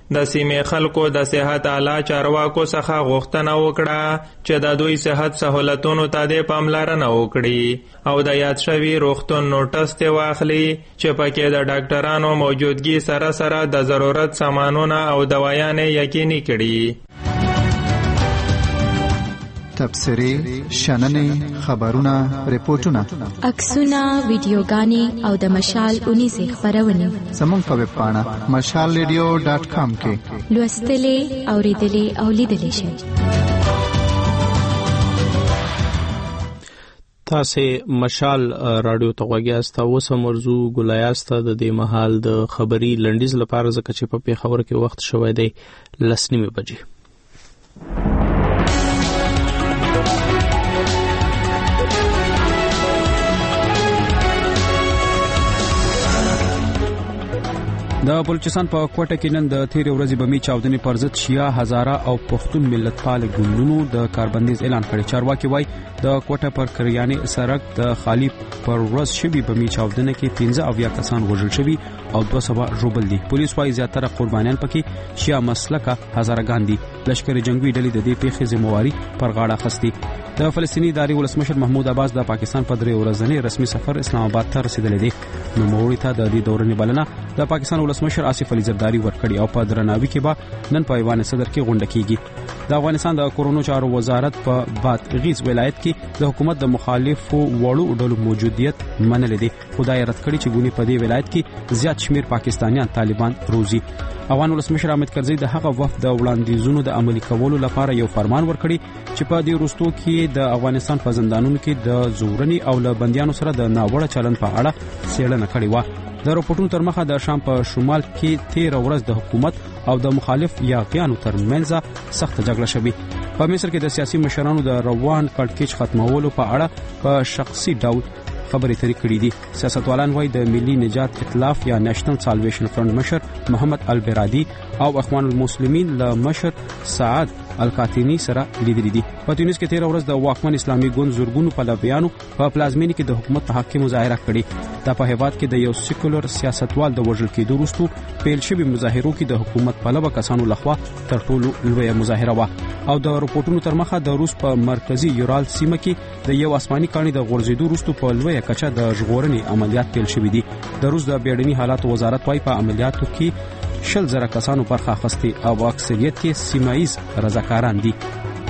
د سیمې خلکو د صحت اعلی چارواکو څخه غوښتنه وکړه چې د دوی صحت سهولتونو ته د پاملرنه وکړي او د یاد شوي روغتون نوټس ته واخلي چې پکې د ډاکټرانو موجودګي سره سره د ضرورت سامانونه او دوايانې یقیني کړي. تبصرې، شننې، خبرونه، ریپورتونه، عکسونه، ویډیوګانې او د مشال اونیزې خپرونې زموږ په ویب پاڼه مشال ریډیو ډاټ کام کې لوستلې، اورېدلې او لیدلې شئ. تاسې مشال راډیو ته غوږ یاست. اوس موضوع ګلایاست د دې مهال د خبري لنډیز لپاره ځکه چې په پیښور کې وخت شوی دی لس نیمې بجې. د بلوچستان په کوټه کې نن د تیرې ورځې بمي چاودنې پر ضد شیعه، هزاره او پښتون ملتپال ګوندونو د کاربندیز اعلان کړی. چارواکي وایي د کوټه پر کریاني سړک د خالی پر ورځ شوي بمي چاودنه کې پنځه اویا کسان وژل شوي او دوه سوه ژوبل دي. پولیس وایي زیاتره قربانیان پکې شیعه مسلکه هزارهګان دي. لشکري جنگي ډلې د دې پیښې ذمہواری پر غاړه اخیستې. د فلسطیني اداري ولسمشر محمود عباس د پاکستان په درې ورځنی رسمي سفر اسلام آباد ته رسیدلی دی. نو موري ته د دې دورې بلنه د پاکستان ولسمشر آصف علي زرداری ورکړي او په درناوي کې به نن په ایوان صدر کې غونډه کیږي. د افغانستان د کورونو چارو وزارت په بادغیس ولایت کې د حکومت د مخالفو وړو ډلو موجودیت منلې دي. خدای رد کړي چې ګونی په دې ولایت کې زیات شمیر پاکستانیان طالبان روزي. افغان ولسمشر حامد کرزي د هغه وفد د وړاندیزونو د عملي کولو لپاره یو فرمان ورکړي چې په دې وروستو کې د افغانستان په زندانونو کې د زورني او له بنديانو سره د ناوړه چلند په اړه څېړنه کړې و. د راپورټونو تر مخه د شام په شمال کې تیر ورځ د حکومت او د مخالف یاغیانو ترمنځ سخت جګړه شوه. په مصر کې د سیاسي مشرانو د روان کړکېچ ختمولو په اړه په شخصي ډول خبرې اترې کړې دي. سیاستوالان وایي د ملي نجات ائتلاف یا نېشنل سالویشن فرنٹ مشر محمد البرادي او اخوان المسلمین له مشر سعد القاتینی سره لیدلې دي. په تونس کې تیر ورځ د واکمن اسلامي ګوند زورګونو پلویانو په پلازمینه کې د حکومت په حق کې مظاهره کړې. دا په هیواد کې د یو سیکولر سیاستوال د وژل کېدو وروسته پیل شوی مظاهرو کې د حکومت پلوه کسانو لخوا تر ټولو لویه مظاهره و او د راپورټونو تر مخه د روس په مرکزی یورال سیمه کې د یو آسماني کاڼي د غورځېدو وروسته په لویه کچه د ژغورنې عملیات پیل شوي دي. د روس د بیړني حالاتو وزارت وايي په عملیاتو کې شل زره کسانو برخه اخیستې او اکثریت کې سیمایي رضاکاران دي.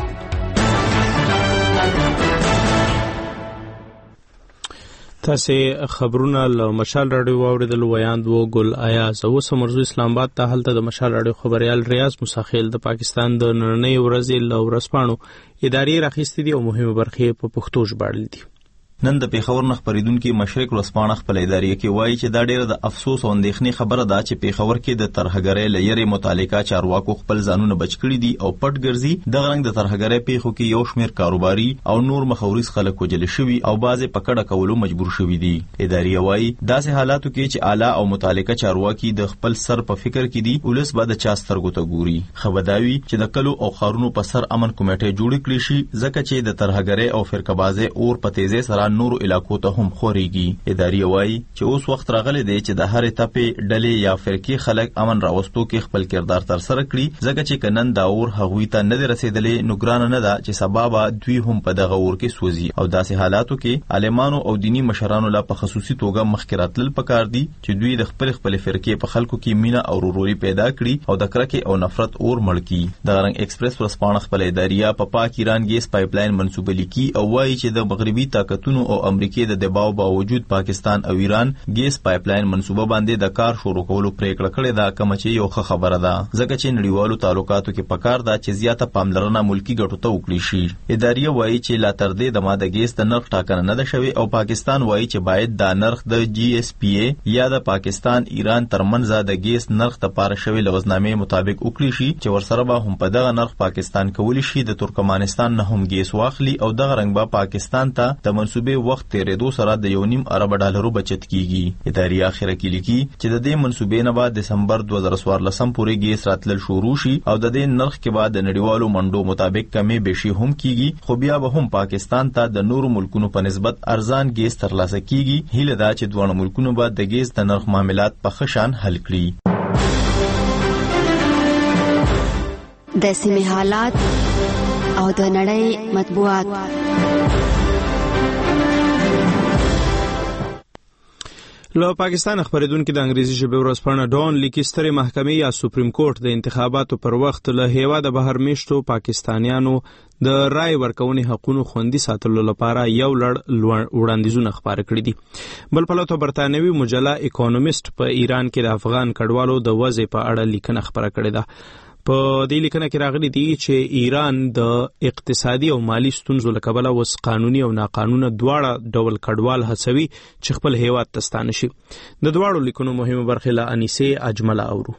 تاسې خبرونه له مشال راډیو واوریدل. ویاند و ګل ایاز. اوس مرزو اسلام آباد ته هلته د مشال راډیو خبريال ریاض مساخیل د پاکستان د نړۍ ورځې له ورځپاڼو ادارې راخیستې دي او مهمه برخې په پښتو ژباړلې دي. نن د پیښور نه خبرېدونکو مشرق ورځپاڼه خپل ادارې کې وایي چې دا ډېره د افسوس او اندېښنې خبره ده چې پیښور کې د ترهګرۍ له یاري متعلقه چارواکو خپل ځانونه بچ کړي دي او پټ ګرځي. دغه رنګ د ترهګرۍ پیښو کې یو شمېر کاروباري او نور مخاورز خلک وجل شوي او بعضې په کډه کولو مجبور شوي دي. ادارې وایي داسې حالاتو کې چې اعلی او متعلقه چارواکي د خپل سر په فکر کې دي ولس به د چا سترګو ته ګوري. خبرداوي چې د کلو او خارونو په سر امن کمیټې جوړ کړي شي ځکه چې د ترهګرۍ او فرقه‌بازۍ اور په تیزۍ سره نورو علاقو هم خوريږي. ادارې وایي چې اوس وخت راغلی دی چې د هرې تپې ډلې یا فرقې خلک امن راوستو کې خپل کردار تر سره کړي ځکه چې کنن دا اور هغوی ته نه دی رسیدلی نو ګرانه نه ده چې سبا به دوی هم په دغه اور کې سوځي او داسې حالاتو کې عالمانو او دینی مشرانو لا په خصوصي توګه مخکې راتلل پکار دي چې دوی د خپل خپل فرقې په خلکو کې مینه او ورورولي پیدا کړي او د کرکې او نفرت اور مړ کړي. د رنګ ایکسپریس ورځپاڼه خپل ادارې په پاک ایران ګیس پایپلاین منسوبه لیکي او وایي چې د مغربي طاقتونو او امریکای د دباو باوجود پاکستان او ایران ګیس پایپلاین منسوبه باندې د کار شروع کولو پریکړه کړې ده کوم چې یو ښه خبره ده ځکه چې نړیوالو تعلقاتو کې پکار ده چې زیاته پاملرنه ملکی ګټو ته وکړي شي. ادارې وایي چې لا تر دې د ماده ګیس د نرخ ټاکنه نه ده شوې او پاکستان وایي چې باید دا نرخ د جی ایس پی ای یا د پاکستان ایران ترمنځ د ګیس نرخ ته پاره شوی لوزنامې مطابق وکړي شي چې ورسره به هم په دغه نرخ پاکستان کولی شي د ترکمنستان نه هم ګیس واخلي او دغه رنګ به پاکستان ته د منسوبې وخت تیرېدو سره د یو نیم ارب ډالرو بچت کیږي. ادارې اخره کې لیکي چې د دې منسوبې نه بعد دسمبر دوه زره څوارلس پورې ګیس راتلل شروع شي او د دې نرخ کې بعد د نړیوالو منډو مطابق کمی بشي هم کیږي خو بیا به هم پاکستان ته د نورو ملکونو په نسبت ارزان ګیس ترلاسه کیږي. هیله ده چې دوه ملکونو به د ګیس د نرخ معاملات په ښه شان حل کړي. د سیمې حالات او د نړۍ مطبوعات. له پاکستان خبرېدونکو د انګریزي ژبې ورځپاڼه ډان لیکي سترې محکمې یا سپریم کورټ د انتخاباتو پر وخت له هیواده بهر میشتو پاکستانیانو د رای ورکونې حقونو خوندي ساتلو لپاره یو لړ وړاندیزونه خپاره کړي دي. بل پلوته برتانوي مجله اکونومیست په ایران کې د افغان کډوالو د وضع په اړه لیکنه خپاره کړې ده. په دې لیکنه کې راغلي دي چې ایران د اقتصادي او مالی ستونزو له کبله اوس قانوني او ناقانونه دواړه ډول کډوال هڅوي چې خپل هیواد ته ستانه شي. د دواړو لیکنو مهمه برخه له انیسه اجمل اورو.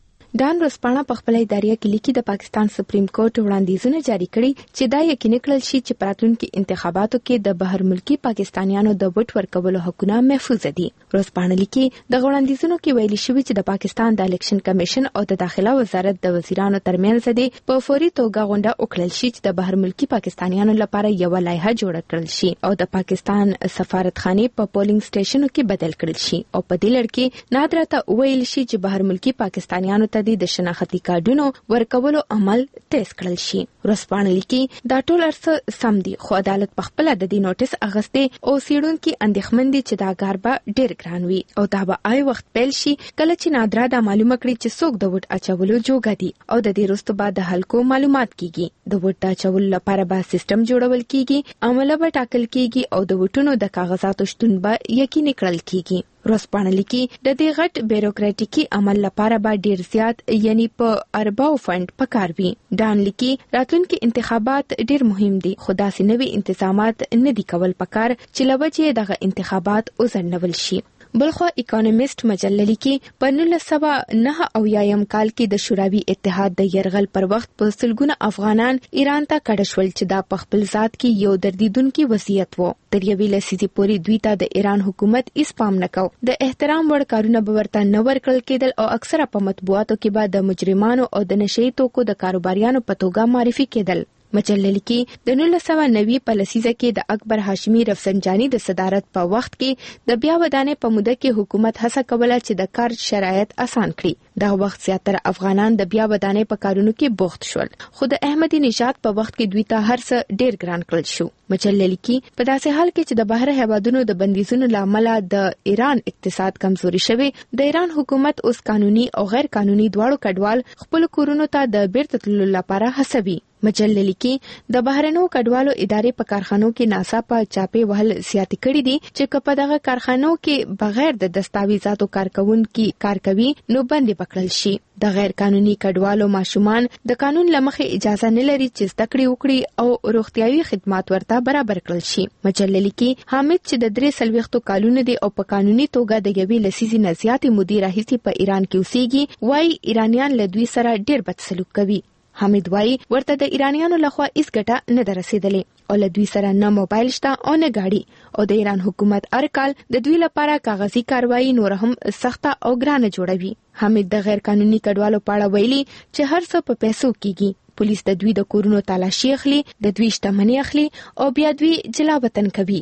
ډان ورځپاڼه په خپل ادارې کې لیکي د پاکستان سپریم کورټ وړاندیزونه جاری کړي چې دا یقیني کړل شي چې پراتونکو انتخاباتو کې د بهر ملکی پاکستانیانو د ووټ ورکولو حقونه محفوظ دي. ورځپاڼه لیکي د وړاندیزونو کې ویلي شوی چې د پاکستان د الیکشن کمیشن او د داخله وزارت د وزیرانو ترمنځ د په فوري توګه غونډه وکړل شي چې د بهر ملکی پاکستانیانو لپاره یو لایحه جوړه کړل شي او د پاکستان سفارتخانه په پولینګ سټیشنو کې بدل کړل شي او په دې لړ کې نادرته ویل شي چې بهر ملکی پاکستانیانو ته د شناختی کارډونو ورکولو عمل تیز کړل شي. ورځپاڼه لیکي دا ټول ارڅ سم دي خو عدالت په خپل د دې نوټیس اغسته او سیړونکو اندېښمن دي چې دا کار به ډېر ګران وي او دا به آی وخت پیل شي کله چې نادرا د معلومه کړي چې څوک د وټ اچولو جوګه دي او د دې وروسته بعد د حلقو معلومات کیږي. د وټ اچولو لپاره به سیستم جوړول کیږي، عمله به ټاکل کیږي او د وټونو د کاغذاتو شتون به یقیني کړل کیږي. ورځپاڼه لیکي د دې غټ بیروکراټیکي عمل لپاره به ډیر زیات یعنی په ارباو فند پکار وي. ډان لیکي راتلونکي انتخابات ډیر مهم دي خو داسې نوي انتظامات نه دي کول پکار چې لوجه دغه انتخابات وزنول شي. بلخو اکونومیست مجله لیکي په نولس سوه نهه اویایم کال کې د شوروي اتحاد د یرغل پر وخت په سلګونه افغانان ایران ته کډه شول چې دا په خپل ذات کې یو دردیدونکي وضعیت وو. تر یوې لسیزې پورې دوی ته د ایران حکومت هیڅ پام نه کاوه. د احترام وړ کارونه به ورته نه ورکړل کېدل او اکثره په مطبوعاتو کې به د مجرمانو او د نشئی توکو د کاروباریانو په توګه معرفي کېدل. مجله لیکي د نولس سوه نوي په لسیزه کې د اکبر هاشمي رفسنجاني د صدارت په وخت کې د بیا ودانې په موده کې حکومت هڅه کوله چې د کار شرایط اسان کړي. دغه وخت زیاتره افغانان د بیا ودانې په کارونو کې بوخت شول خو د احمدي نژاد په وخت کې دوی ته هر څه ډیر ګران کړل شو. مجله لیکي په داسې حال کې چې د بهر هیوادونو د بندیزونو لامل د ایران اقتصاد کمزوري شوی، د ایران حکومت اوس قانوني او غیر قانوني دواړو کډوال خپل کورونو ته د بیرته تللو لپاره هڅوي. مجله لیکي د بهرنو کډوالو ادارې په کارخانو کې ناڅاپه چاپې وهل زیات کړي دي چې په دغه کارخانو کې بغیر د دستاویزاتو کارکونکو کار کوي نو باندې پکړل شي. د غیر قانوني کډوالو ماشومان د قانون لمخې اجازه نه لري چې زده کړې وکړي او روغتیايي خدمات ورته برابر کړل شي. مجله لیکي حامد چې د درې سلويختو کالونو دی او په قانوني توګه د یوې لسیزې نه زیاتې مودې راهیسې په ایران کې اوسېږي، وايي ایرانیان له دوی سره ډېر بد سلوک کوي. حامد وايي ورته د ایرانیانو لخوا هیڅ ګټه نه درسېدلې او له دوی سره نه موبایل شته او نه گاډي او د ایران حکومت هر کال د دوی لپاره کاغذي کاروایی نور هم سخته او ګرانه جوړوي. حامد د غیر قانوني کډوالو په اړه ویلي چې هر څه په پیسو کیږي. پولیس د دوی د کورونو تالاشي اخلي، د دوی شتمنۍ اخلي او بیا دوی جلا وطن کوي.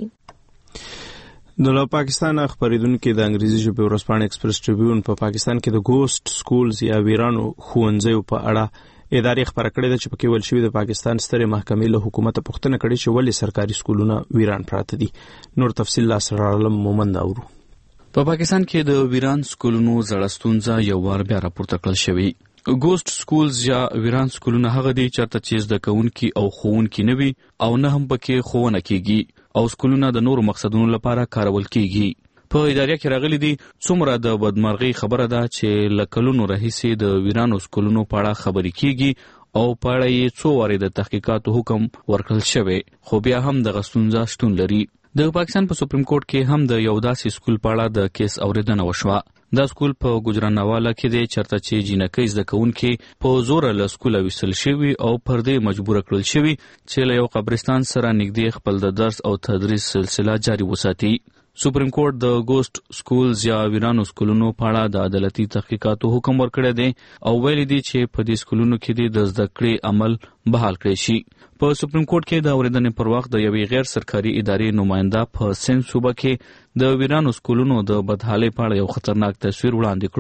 د پاکستان خبرېدونکو د انګریزي ژبې ورځپاڼې ایکسپریس ټریبیون په پاکستان کې د ګوست سکولز یا ویرانو ښوونځیو په اړه ادارې خبره کړې ده چې پکې ویل شوي د پاکستان سترې محکمې له حکومت پوښتنه کړې چې ولې سرکاري سکولونه ویران پراته دي. نور تفصیل لا سره عالم مومند اورو. په پاکستان کې د ویران سکولونو زړه ستونزه یو وار بیا راپورته کړل شوې. ګوست سکولز یا ویران سکولونه هغه دي چې چیرته زده کوونکي او ښوونکي نه وي او نه هم پکې ښوونه کیږي او سکولونه د نورو مقصدونو لپاره کارول کیږي. په ادارې کې راغلي دي څومره د بدمرغي خبره ده چې لکلونو راهیسې د ویرانو سکولونو په اړه خبرې کیږي او په اړه یې څو وارې د تحقیقاتو حکم ورکړل شوی خو بیا هم د غستونزه شتون لري. د پاکستان په سپریم کورټ کې هم د یو داسې سکول په اړه د کیس اوریدنه وشوه. دا سکول په ګجرانواله کې دی چرته چې جنکۍ زده کوونکي په زور له سکوله ویستل شوي او پر دې مجبور کړل شوي چې له یو قبرستان سره نږدې خپل د درس او تدریس سلسله جاری وساتي. سپریم کورټ د ګوست سکولز یا ویرانو سکولونو په اړه د عدالتي تحقیقاتو حکم ورکړی دی او ویلي دي چې په دې سکولونو کې د زده کړې عمل بحال کړی شي. په سپریم کورټ کې د اوریدنې پر وخت د یوې غیر سرکاري ادارې نماینده په سند صوبه کې د ویرانو سکولونو د بدحالۍ په اړه یو خطرناک تصویر وړاندې کړو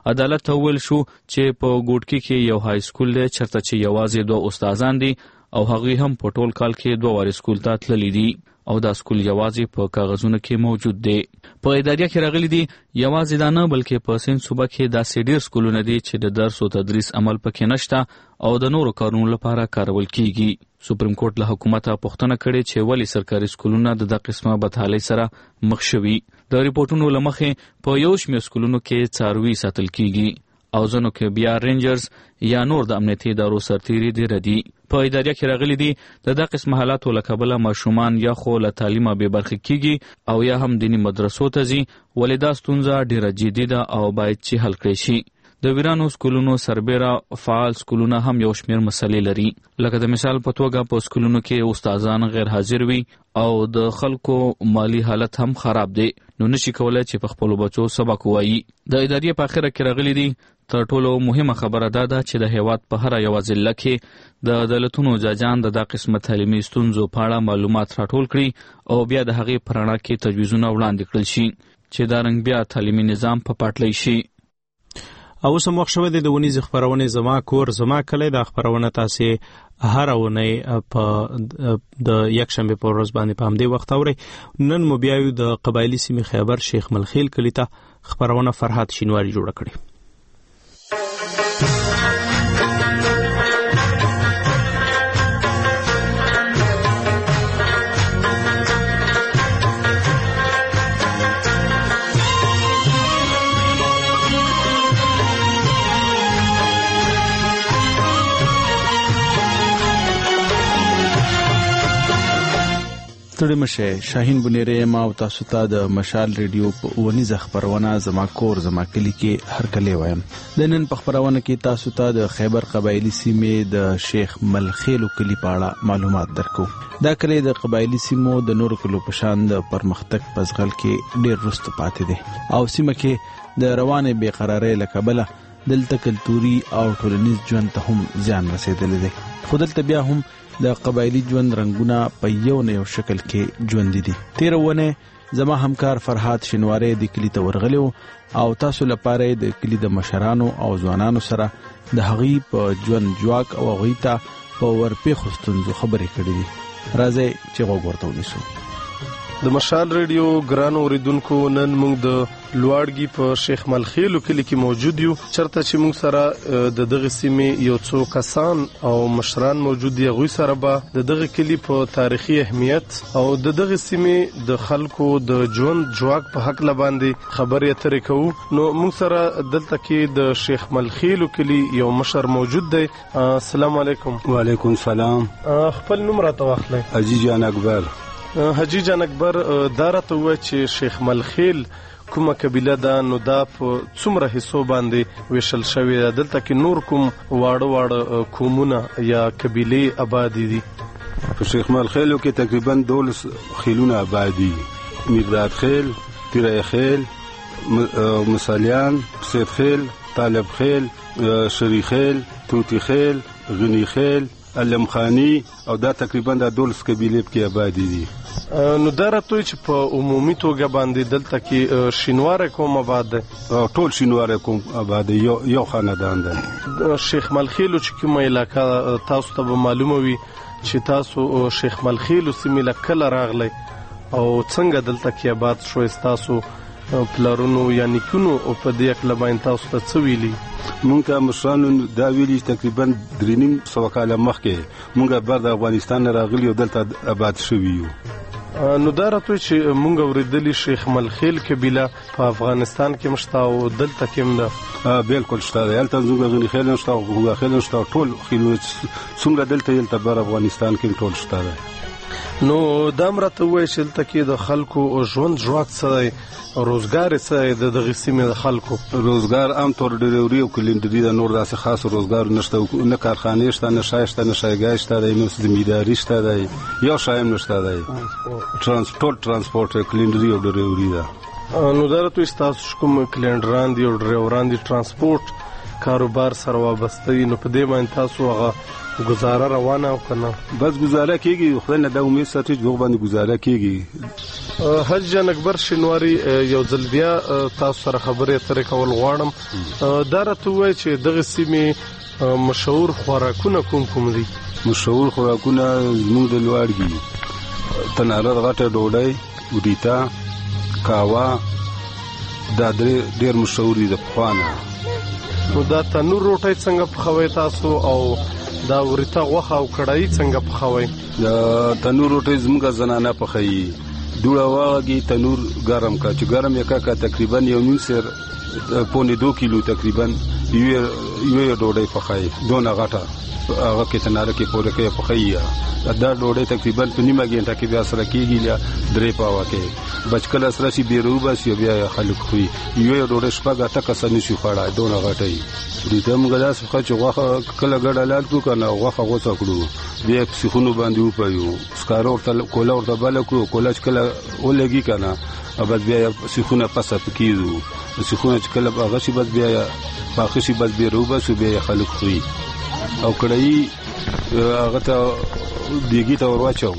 عدالت ته ویل شو چې په ګوټکی کې یو های سکول دی چرته چې یوازې دوه استادان دي او هغوی هم په ټول کال کې دوه وارې سکول ته تللی دي او دا سکول یوازې په کاغذونو کې موجود دی. په اداریه کې راغلي دي یوازې دا نه بلکې په سند صوبه کې داسې ډېر سکولونه دي چې د درس او تدریس عمل پکې نشته او د نورو کارونو لپاره کارول کیږي. سپریم کورټ له حکومته پوښتنه کړې چې ولې سرکاري سکولونه د دغه قسمه بدحالۍ سره مخ شوي. د ریپورتونو له مخې په یو شمېر سکولونو کې څاروي ساتل کیږي او ځینو کې بیا رینجرز یا نور د امنیتي ادارو سرتیري ډېر دي. په اداریه کې راغلي دي د دغه قسم حالاتو له کبله ماشومان یا خو له تعلیمه بې برخې کیږي او یا هم دیني مدرسو ته ځي ولې دا ستونزه ډېره جدي ده او باید چې حل کړی شي. د ویرانو سکولونو سربېره فعال سکولونه هم یو شمېر مسلې لري لکه د مثال په توګه په سکولونو کې استادان غیر حاضر وي او د خلکو مالی حالت هم خراب دی نو نشي کولای چې په خپلو بچو سبق ووایي. د اداریې په اخره کې راغلي دي تر ټولو مهمه خبره دا ده چې د هیواد په هره یوه ضلع کې د عدالتونو جاجان د دا قسمه تعلیمي ستونزو په اړه معلومات راټول کړي او بیا د هغې په رڼا کې تجویزونه وړاندې کړل شي چې دا رنګ بیا تعلیمي نظام په پاټلی شي. او اوس هم وخت شوی دی د ونیزې خپرونې زما کور زما کلی. دا خپرونه تاسې هره اونۍ په د یکشنبې په ورځ باندې په همدې وخت اورئ. نن مو بیا یو د قبایلي سیمې خیبر شیخ ملخیل کلي ته خپرونه فرهاد شینواري جوړه کړې. ستړي مشه شاهین بنيري ما او تاسو ته د مشال ریډیو په ونیزه خبرونه زما کور زما کلی کې هر کله وایم. د نن په خبرونه کې تاسو ته د خیبر قبایلی سیمې د شیخ ملخیل کلی په اړه معلومات درکو. دا کلی د قبایلی سیمو د نورو کلو په شان د پرمختګ پزغل کې ډیر رسته پاتې دي او سیمه کې د روانه بې قرارۍ له کبله دلته کلتوري او ټولنیز ژوند ته هم زیان رسیدلی دی. خو دلته بیا هم د قبایلی ژوند رنگونه په یو نه یو شکل کې ژوند دي. تیر ونه زما همکار فرهاد شینواری د کلی ته ورغلی او تاسو لپاره د کلی د مشرانو او ځوانانو سره د هغوی په ژوند جواک او هغوی ته په ورپېښو ستونزو خبرې کړې دي. راځئ چې غوږ ورته ونیسو. د مشال ریډیو ګران اوریدونکو نن موږ د لوړګي په شیخ ملخیل کلی کې موجود یو چرته چې موږ سره د دغه سیمې یو څو کسان او مشران موجود دي. غوي سره به د دغه کلی په تاریخي اهمیت او د دغه سیمې د خلکو د ژوند جواک په حق لباندې خبرې اترې کوو. نو موږ سره دلته کې د شیخ ملخیل کلی یو مشر موجود دی. السلام علیکم. وعلیکم السلام. خپل نوم راته واخلئ. حاجی جان اکبر. حاجی جان اکبر دا راته ووایه چې شیخ ملخیل کومه قبیله ده نو دا په څومره حصو باندې ویشل شوې ده؟ دلته کې نور کوم واړه واړه قومونه یا قبیلې آبادې دي؟ په شیخ ملخیلو کې تقریبا دولس خیلونه آبادي دي. مقداد خیل، پیره خیل، مسالیان، سید خیل، طالب خیل، شری خیل، توتی خیل، غنی خیل، علم خانی او دا تقریبا دا دولس قبیلې کې آبادي دي. نو دا راته چې په عمومي توګه باندې دلته کې شینواری قوم آباد دی؟ ټول شینواری قوم آباد دی، یو خاندان دی. شیخ ملخیلو چې کومه علاقه تاسو ته به معلومه وي چې تاسو شیخ ملخیلو سیمې له کله راغلی او څنګه دلته کې آباد شوی؟ تاسو پلارونو یا نیکونو په دې اکله باندې تاسو ته څه ویلي؟ مونږ ته مشرانو دا ویلي تقریبا درې نیم سوه کاله مخکې مونږ بر د افغانستان نه راغلي او دلته آباد شوي یو. نو دا راته چې مونږ اورېدلي شیخ ملخیل قبیله په افغانستان کې هم شته او دلته کې هم ده؟ بالکل شته دی. هلته زموږ غني خیل هم شته او غوږه خیل هم شته، ټول خیلونه څومره دلته دلته بر افغانستان کې ټول شته دی. نو دا هم راته ووایه چې دلته کې د خلکو ژوند ژواک څه دی؟ روزګار څه دی د دغې سیمې د خلکو؟ روزګار عام طور ډریوري او کلینډري ده، نور داسې خاص روزګار نشته، نه کارخانې شته، نه شای شته، نه شایګاه شته دی، نه زمینداري شته دی، یو شی هم نشته دی. ټول ترانسپورټ کلینډري او ډریوري ده. نو دا راته وایي ستاسو کوم کلینډران دي او ډریوران دي ترانسپورټ کاروبار سره وابسته دي، نو په دې باندې تاسو هغه گزاره روانه او کنه؟ بس گزاره کیږي، خدای نه دا امید ساتي چې باندې گزاره کیږي. حاجي جان اکبر شینواری یو ځل بیا تاسو سره خبرې اترې کول غواړم. دا راته ووایئ چې دغه سیمې مشهور خوراکونه کوم کوم دي؟ مشهور خوراکونه زموږ د لوړګي تناره غټه ډوډۍ، وډیتا، کاوا، دا ډېر مشهور دي د پخوانه. نو دا تنور روټۍ څنګه پخوئ تاسو او دا وریته غوښه او کړایي څنګه پخوئ؟ دا تنور روټۍ زموږ زنانه پخوي. دوړه واغږي، تنور ګرم کا چې ګرم یې کا کا تقریبا یو نیم سر پونې دو کیلو تقریبا یو یو ډوډۍ پخوي، دونه غټه هغه کې تناره کې پوره کې پخوي. دا ډوډۍ تقریبا په نیمه غنټه کې بیا سره کېږي یا درې پاوه کې بچکل سره شي بیرو بس یو بیا خلک خوري. یو ډوډۍ شپږ اته کسه نشي خوړای، دونه غټي دي. دم غلاس خو چې غوښه کله ګډه لال کو کنه غوښه غوڅه کړو، بیا په سخونو باندې وپایو، سکارو ورته کولا ورته بل کړو، کولا چې کله ولګي کنه بس بیا سخونه پسه پکېدو، سخونه چې کله هغه شي بس بیا باخ شي بس بیرو بس بیا خلک خوري. او کړای هغه ته دیګی ته ورواچو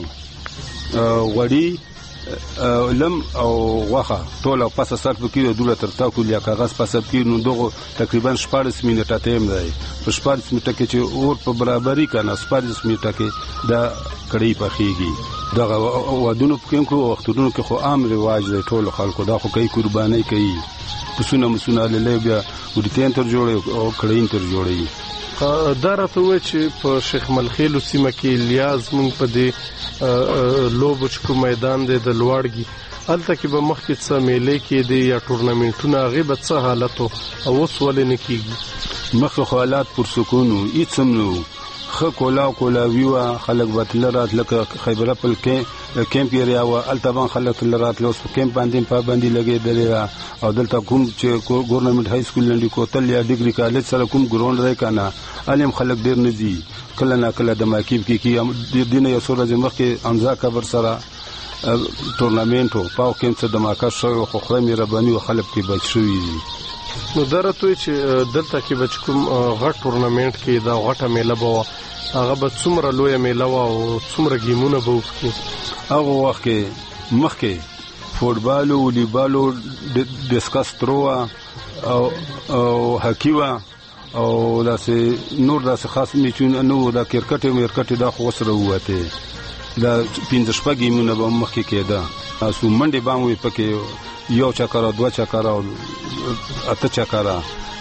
غوړی لم او غوخه ټول او پاسه سر پکې دوله تر تا کول یا کاغذ پاسه کې نو دغه تقریبا شپږ منټه ټایم دی. په شپږ منټه کې چې اور په برابرۍ کنه شپږ منټه کې دا کړی پخېږي. دغه ودونو په کوم وختونو کې خو عام رواج دی، ټول خلکو دا خو کوي قرباني کوي، پسونه مسونه له بیا ودتين تر جوړي او کړین تر جوړي. دا راته وایي چې په شیخ ملخیلو سیمه کې لیاز مونږ په دې لوبو چې کوم میدان دی د لوړګي هلته کې به مخکې څه میلې کېدې یا ټورنمنټونه، هغې به څه حالت و او اوس ولې نه کېږي؟ مخکې خو حالات پرسکون و، هېڅ هم نه و، ښه کولاو کولاوي وه، خلک به تله رات لکه خیبره پل کیمپ ایریا وه، هلته به خلک تله راتله. اوس په کیمپ باندې پابندي لګېدلې ده. او دلته کوم چې ګورنمنټ های سکول لنډي کوتل یا ډګري کالج سره کوم ګراوند دی که نه، هلې هم خلک ډېر نه ځي. کله نه کله د ماکیب کې کېږي. دې نه یو څو ورځې مخکې امزا کبر سره ټورنمنټ و، پاو کیمپ څه دماکه شوی و، خو خدای مهرباني و خلک پرې بچ شوي دي. نو دا راته وایي چې دلته کې به چې کوم غټ ټورنمنټ کې دا غټه میله به وه، هغه به څومره لویه میله وه او څومره ګیمونه به وکړي؟ هغه وخت کې مخکې فوټبالو، ولیبالو، ډسکس ترو وه او هاکي وه او داسې نور داسې خاص میچونه نه وو. دا کرکټ مرکټ دا خو سره ووتې، دا پنځه شپږ ګیمونه به مخکې کېده. تاسو منډې به هم وي پکې، یو چکره، دوه چکره او اته چکره،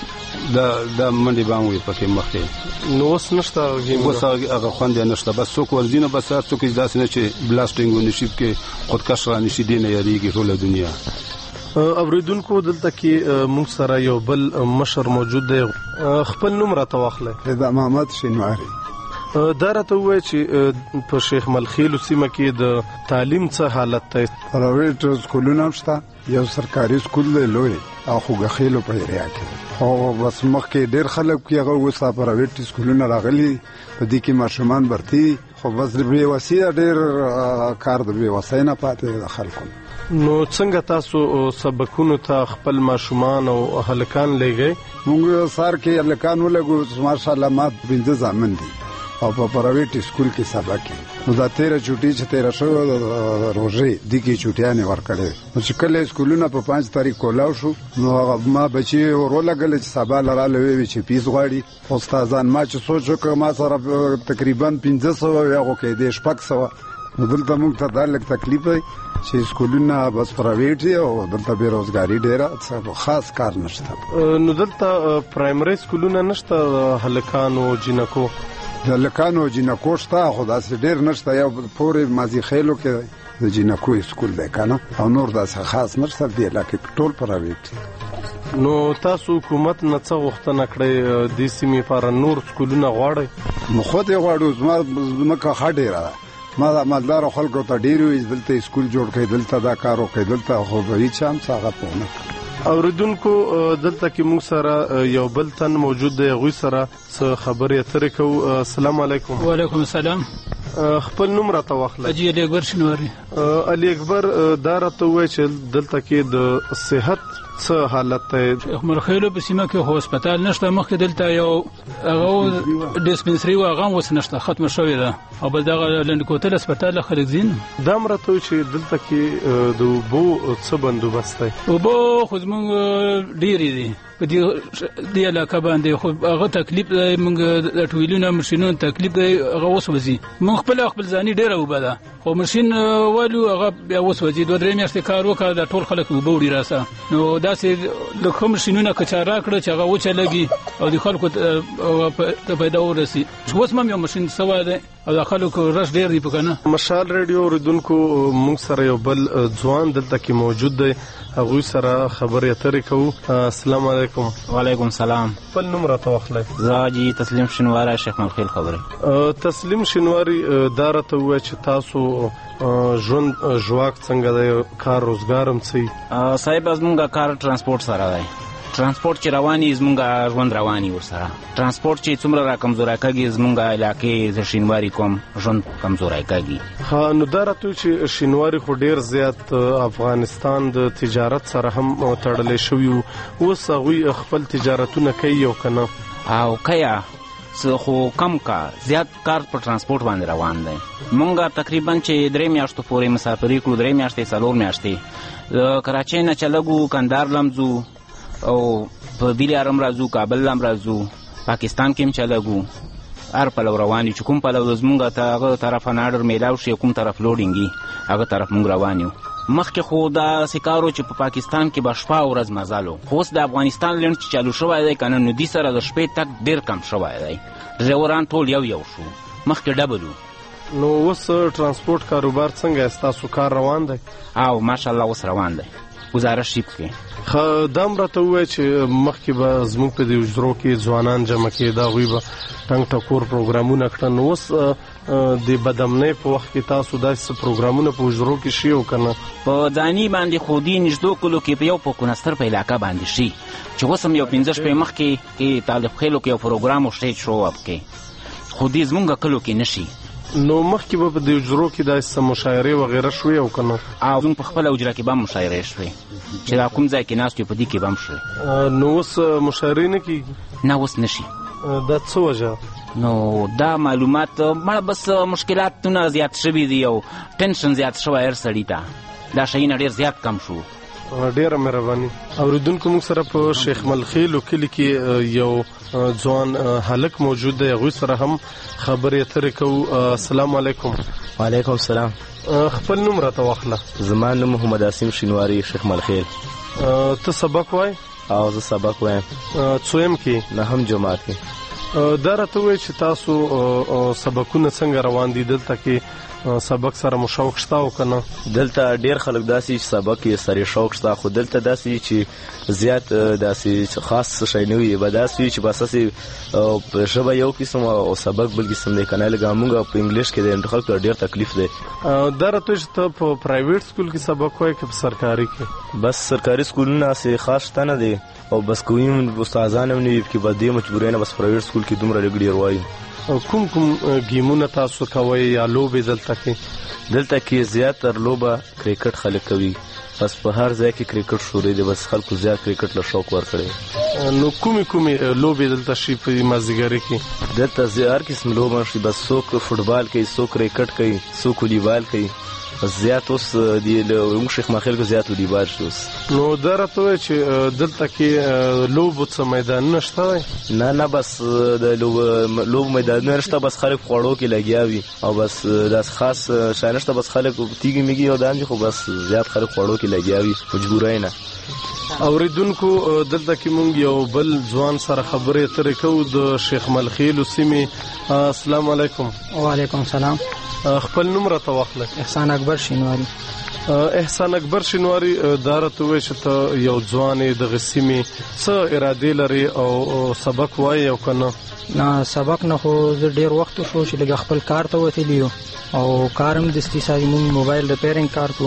دا دا منډې به هم وي پکې مخکې. نو اوس نشته ګیمونه؟ اوس هغه خوند یې نشته. بس څوک ورځي نه، بس هر څوک داسې نه چې بلاسټینګ ونشي کې خودکش را نشي، دې نه یارېږي ټوله دنیا. اوریدونکو دلته کې موږ سره یو بل مشر موجود دی، خپل نوم راته واخلئ. دا محمد شینواری. دا راته ووایئ چې په شیخ ملخیلو سیمه کې د تعلیم څه حالت دی؟ پرایویټ سکولونه هم شته، یو سرکاري سکول دی لوی او خوږخیلو په ایریا کې، خو بس مخکې ډېر خلک کې هغه اوس پرایویټ سکولونه راغلي، په دې کې ماشومان برتي، خو بس د بېوسۍ ډېر کار د بېوسۍ نه پاتې د خلکو. نو څنګه تاسو سبقونو ته خپل ماشومان او هلکان لېږئ؟ موږ سار کې هلکان ولګو، ماشاءالله ما پنځه زامن دي او په پرایویټ سکول کې سبق کوي. نو دا تیره چوټي چې تیره شوه د روژې دې کې چوټیانې ورکړې. نو چې کله سکولونه په پنځ تاریخ کولاو شو، نو ما بچي ورولګل چې سبا لراله وی چې پیس غواړي. استادان ما چې سوچ وکړ، ما سره تقریبا پنځه سوه هغو کې دې شپږ سوه. نو دلته موږ ته دا لږ تکلیف دی چې سکولونه بس پرایویټ دي او دلته بېروزګاري ډېره، خاص کار نشته. نو دلته پرایمري سکولونه نشته هلکانو جینکو؟ د هلکانو جینکو شته، خو داسې ډېر نشته. یو پورې مازی خیلو کې د جینکو سکول دی که نه، او نور داسې خاص نشته، دې علاقې کې ټول پرایویټ دي. نو تاسو حکومت نه څه غوښتنه کړې دې سیمې لپاره؟ نور سکولونه غواړئ؟ نو خود یې غواړو. زما ځمکه ښه ډېره ده، ما د مالدارو خلکو ته ډېر وي دلته سکول جوړ کړئ، دلته دا کار وکړئ، دلته خو به هېڅ هم څه هغه پوه نه کړي. اوریدونکو دلته کې موږ سره یو بل تن موجود دی، هغوی سره څه خبرې اترې کوو. السلام علیکم. وعلیکم السلام. خپل نوم راته واخلئ. حاجي علي اکبر شینواری. علي اکبر دا راته وایي چې دلته کې د صحت څه حالت دی؟ شیخ ملخیلو په سیمه کې خو هسپتال نشته. مخکې دلته یو هغه ډیسپنسري و، هغه اوس نشته، ختمه شوې ده. او بل دغه لنډکوتل هسپتال خلک ځین. دا هم راته وایي چې دلته کې د اوبو څه بندوبست دی؟ اوبو خو زموږ ډېرې دي په دې علاقه باندې، خو هغه تکلیف دی. موږ د ټویلونو ماشینونو تکلیف دی، هغه اوس وځي. موږ خپل خپل ځاني ډېره اوبه ده، خو ماشین والو هغه بیا اوس وځي. دوه درې میاشتې کار وکړه، دا ټول خلک اوبه وړي راسه. نو داسې د کوم ماشینونه کچاره کړه چې هغه وچلګي او د خلکو ته پیدا ورسي. اوس هم یو ماشین سوا دی او د خلکو رش ډېر دی په کنه. مشال ریډیو اوریدونکو موږ سره یو بل ځوان دلته کې موجود دی، هغوی سره خبرې اترې کوو. السلام علیکم. وعلیکم السلام. خپل نوم راته واخلئ. زه جی تسلیم شینواری شیخ ملخیل خبرې. تسلیم شینواری دا راته ووایه چې تاسو ژوند ژواک څنګه دی، کار روزګار هم څه؟ صاحب زمونږ کار ترانسپورټ سره دی. ترانسپورټ چې رواني زمونږ ژوند رواني ورسره. ترانسپورټ چې څومره را کمزوری کېږي زمونږ علاقې د شینواري کوم ژوند کمزوری کېږي. ها نو دا راته چې شینواري خو ډېر زیات افغانستان د تجارت سره هم تړلی شوي وو، اوس هغوی خپل تجارتونه کوي او که نه؟ او کوي خو کم کا زیات کار په ترانسپورټ باندې روان دی. مونږ تقریبا چې درې میاشتو پورې مسافري کړو، درې میاشتې څلور میاشتې د کراچۍ نه چلګو، کندهار لمځو او په بیلار هم راځو، کابل هم راځو، پاکستان کې هم چلګو. هر پلو روان یو چې کوم پلو زمونږ ته هغه طرف نه اډر میلاو شي، کوم طرف لوډینګي هغه طرف مونږ روان یو. مخکې خو دا سکارو چې په پاکستان کې به شپه ورځ مزالو، خو اوس د افغانستان لینډ چې چالو شوی دی کنه، نو دې سره د شپې تک ډېر کم شوی دی. ډریوران ټول یو یو شو، مخکې ډبل وو. نو اوس ترانسپورټ کاروبار څنګه ستاسو کار روان دی؟ او ماشاءالله اوس روان دی، گزارش یې پکې. ښه دا هم راته ووایه چې مخکې به زموږ په دې حجرو کې ځوانان جمع کېده، هغوی به ټنګ ټکور پروګرامونه کړه. نو اوس د بدامنۍ په وخت کې تاسو داسې پروګرامونه په حجرو کې شي او که نه؟ په ځاني باندې خو دې نږدو کلو کې په یو په کونستر په علاقه باندې شي چې اوس هم یو پنځه شپې مخکې کې طالب خیلو کې یو پروګرام او سټیج شو اپ کې، خو دې زمونږ کلو کې نه شي. نو مخکې به په دې حجرو کې داسې مشاعرې وغیره شوې او که نه؟ او زموږ په خپله حجره کې به هم مشاعرې شوې چې دا کوم ځای کې ناست یو په دې کې به هم شوې. نو اوس مشاعرې نه کېږي؟ نه اوس نه شي. دا څه وجه؟ نو دا معلومات مړه بس مشکلاتونه زیات شوي دي او ټینشن زیات شوی هر سړي ته، دا شیونه ډېر زیات کم شو. ډېره مهرباني. اوریدونکو موږ سره په شیخ ملخیلو کلي کې یو ځوان هلک موجود دی، هغوی سره هم خبرې اترې کوو. السلام علیکم. وعلیکم السلام. خپل نوم راته واخله. زما نوم محمد عاصم شینواری شیخ ملخیل. ته سبق وایې؟ او زه سبق وایم. څویم کې؟ نهم جماعت کې. دا راته وایي چې تاسو سبقونه څنګه روان دي؟ دلته کې سبق سره مو شوق شته او که نه؟ دلته ډېر خلک داسې چې سبق یې سره شوق شته، خو دلته داسې چې زیات داسې خاص شی نه وي، به داسې وي چې بس هسې ژبه یو قسم او سبق بل قسم دی که نه. لکه موږ په انګلیش کې دی، خلکو ډېر تکلیف دی. دا راته چې ته په پرایویټ سکول کې سبق وایې که په سرکاري کې؟ بس سرکاري سکولونه هسې خاص شته نه دی او بس کوم استادان هم نه وي پکې، به دې مجبورۍ نه بس پرایویټ سکول کې دومره لږ ډېر وایي. کوم کوم گیمونه تاسو کوئ یا لوبې دلته کې؟ دلته کې زیاتره لوبه کرکټ خلک کوي، بس په هر ځای کې کرکټ شروع دی، بس خلکو زیات کرکټ له شوق ورکړی. نو کومې کومې لوبې دلته شي په مازدیګري کې؟ دلته هر قسم لوبه شي، بس څوک فوټبال کوي، څوک کرکټ کوي، څوک والیبال کوي. زیات اوس د شیخ ملخیل کې زیات والیبال شي اوس. نو دا راته وایي چې دلته کې لوبو څه میدانونه شته دی؟ نه نه بس د لوبو میدانونه شته، بس خلک خوړو کې لګیا وي او بس داسې خاص شی نشته، بس خلک تیږې میږي او دام دي، خو بس زیات خلک خوړو کې لګیا وي مجبورۍ نه. اوریدونکو دلته کې مونږ یو بل ځوان سره خبرې اترې کوو د شیخ ملخیلو سیمې. السلام علیکم. وعلیکم السلام. خپل نوم راته واخله. احسان اکبر شینواری. احسان اکبر شینواری، دا راته وایي چې ته یو ځوان یې دغه سیمې، څه ارادې لري او سبق وایې او که نه؟ نه سبق نه، خو زه ډېر وخت شو چې لږ خپل کار ته وتلی یو او کار هم دستي سازي، مونږ موبایل ریپیرنګ کار کوو.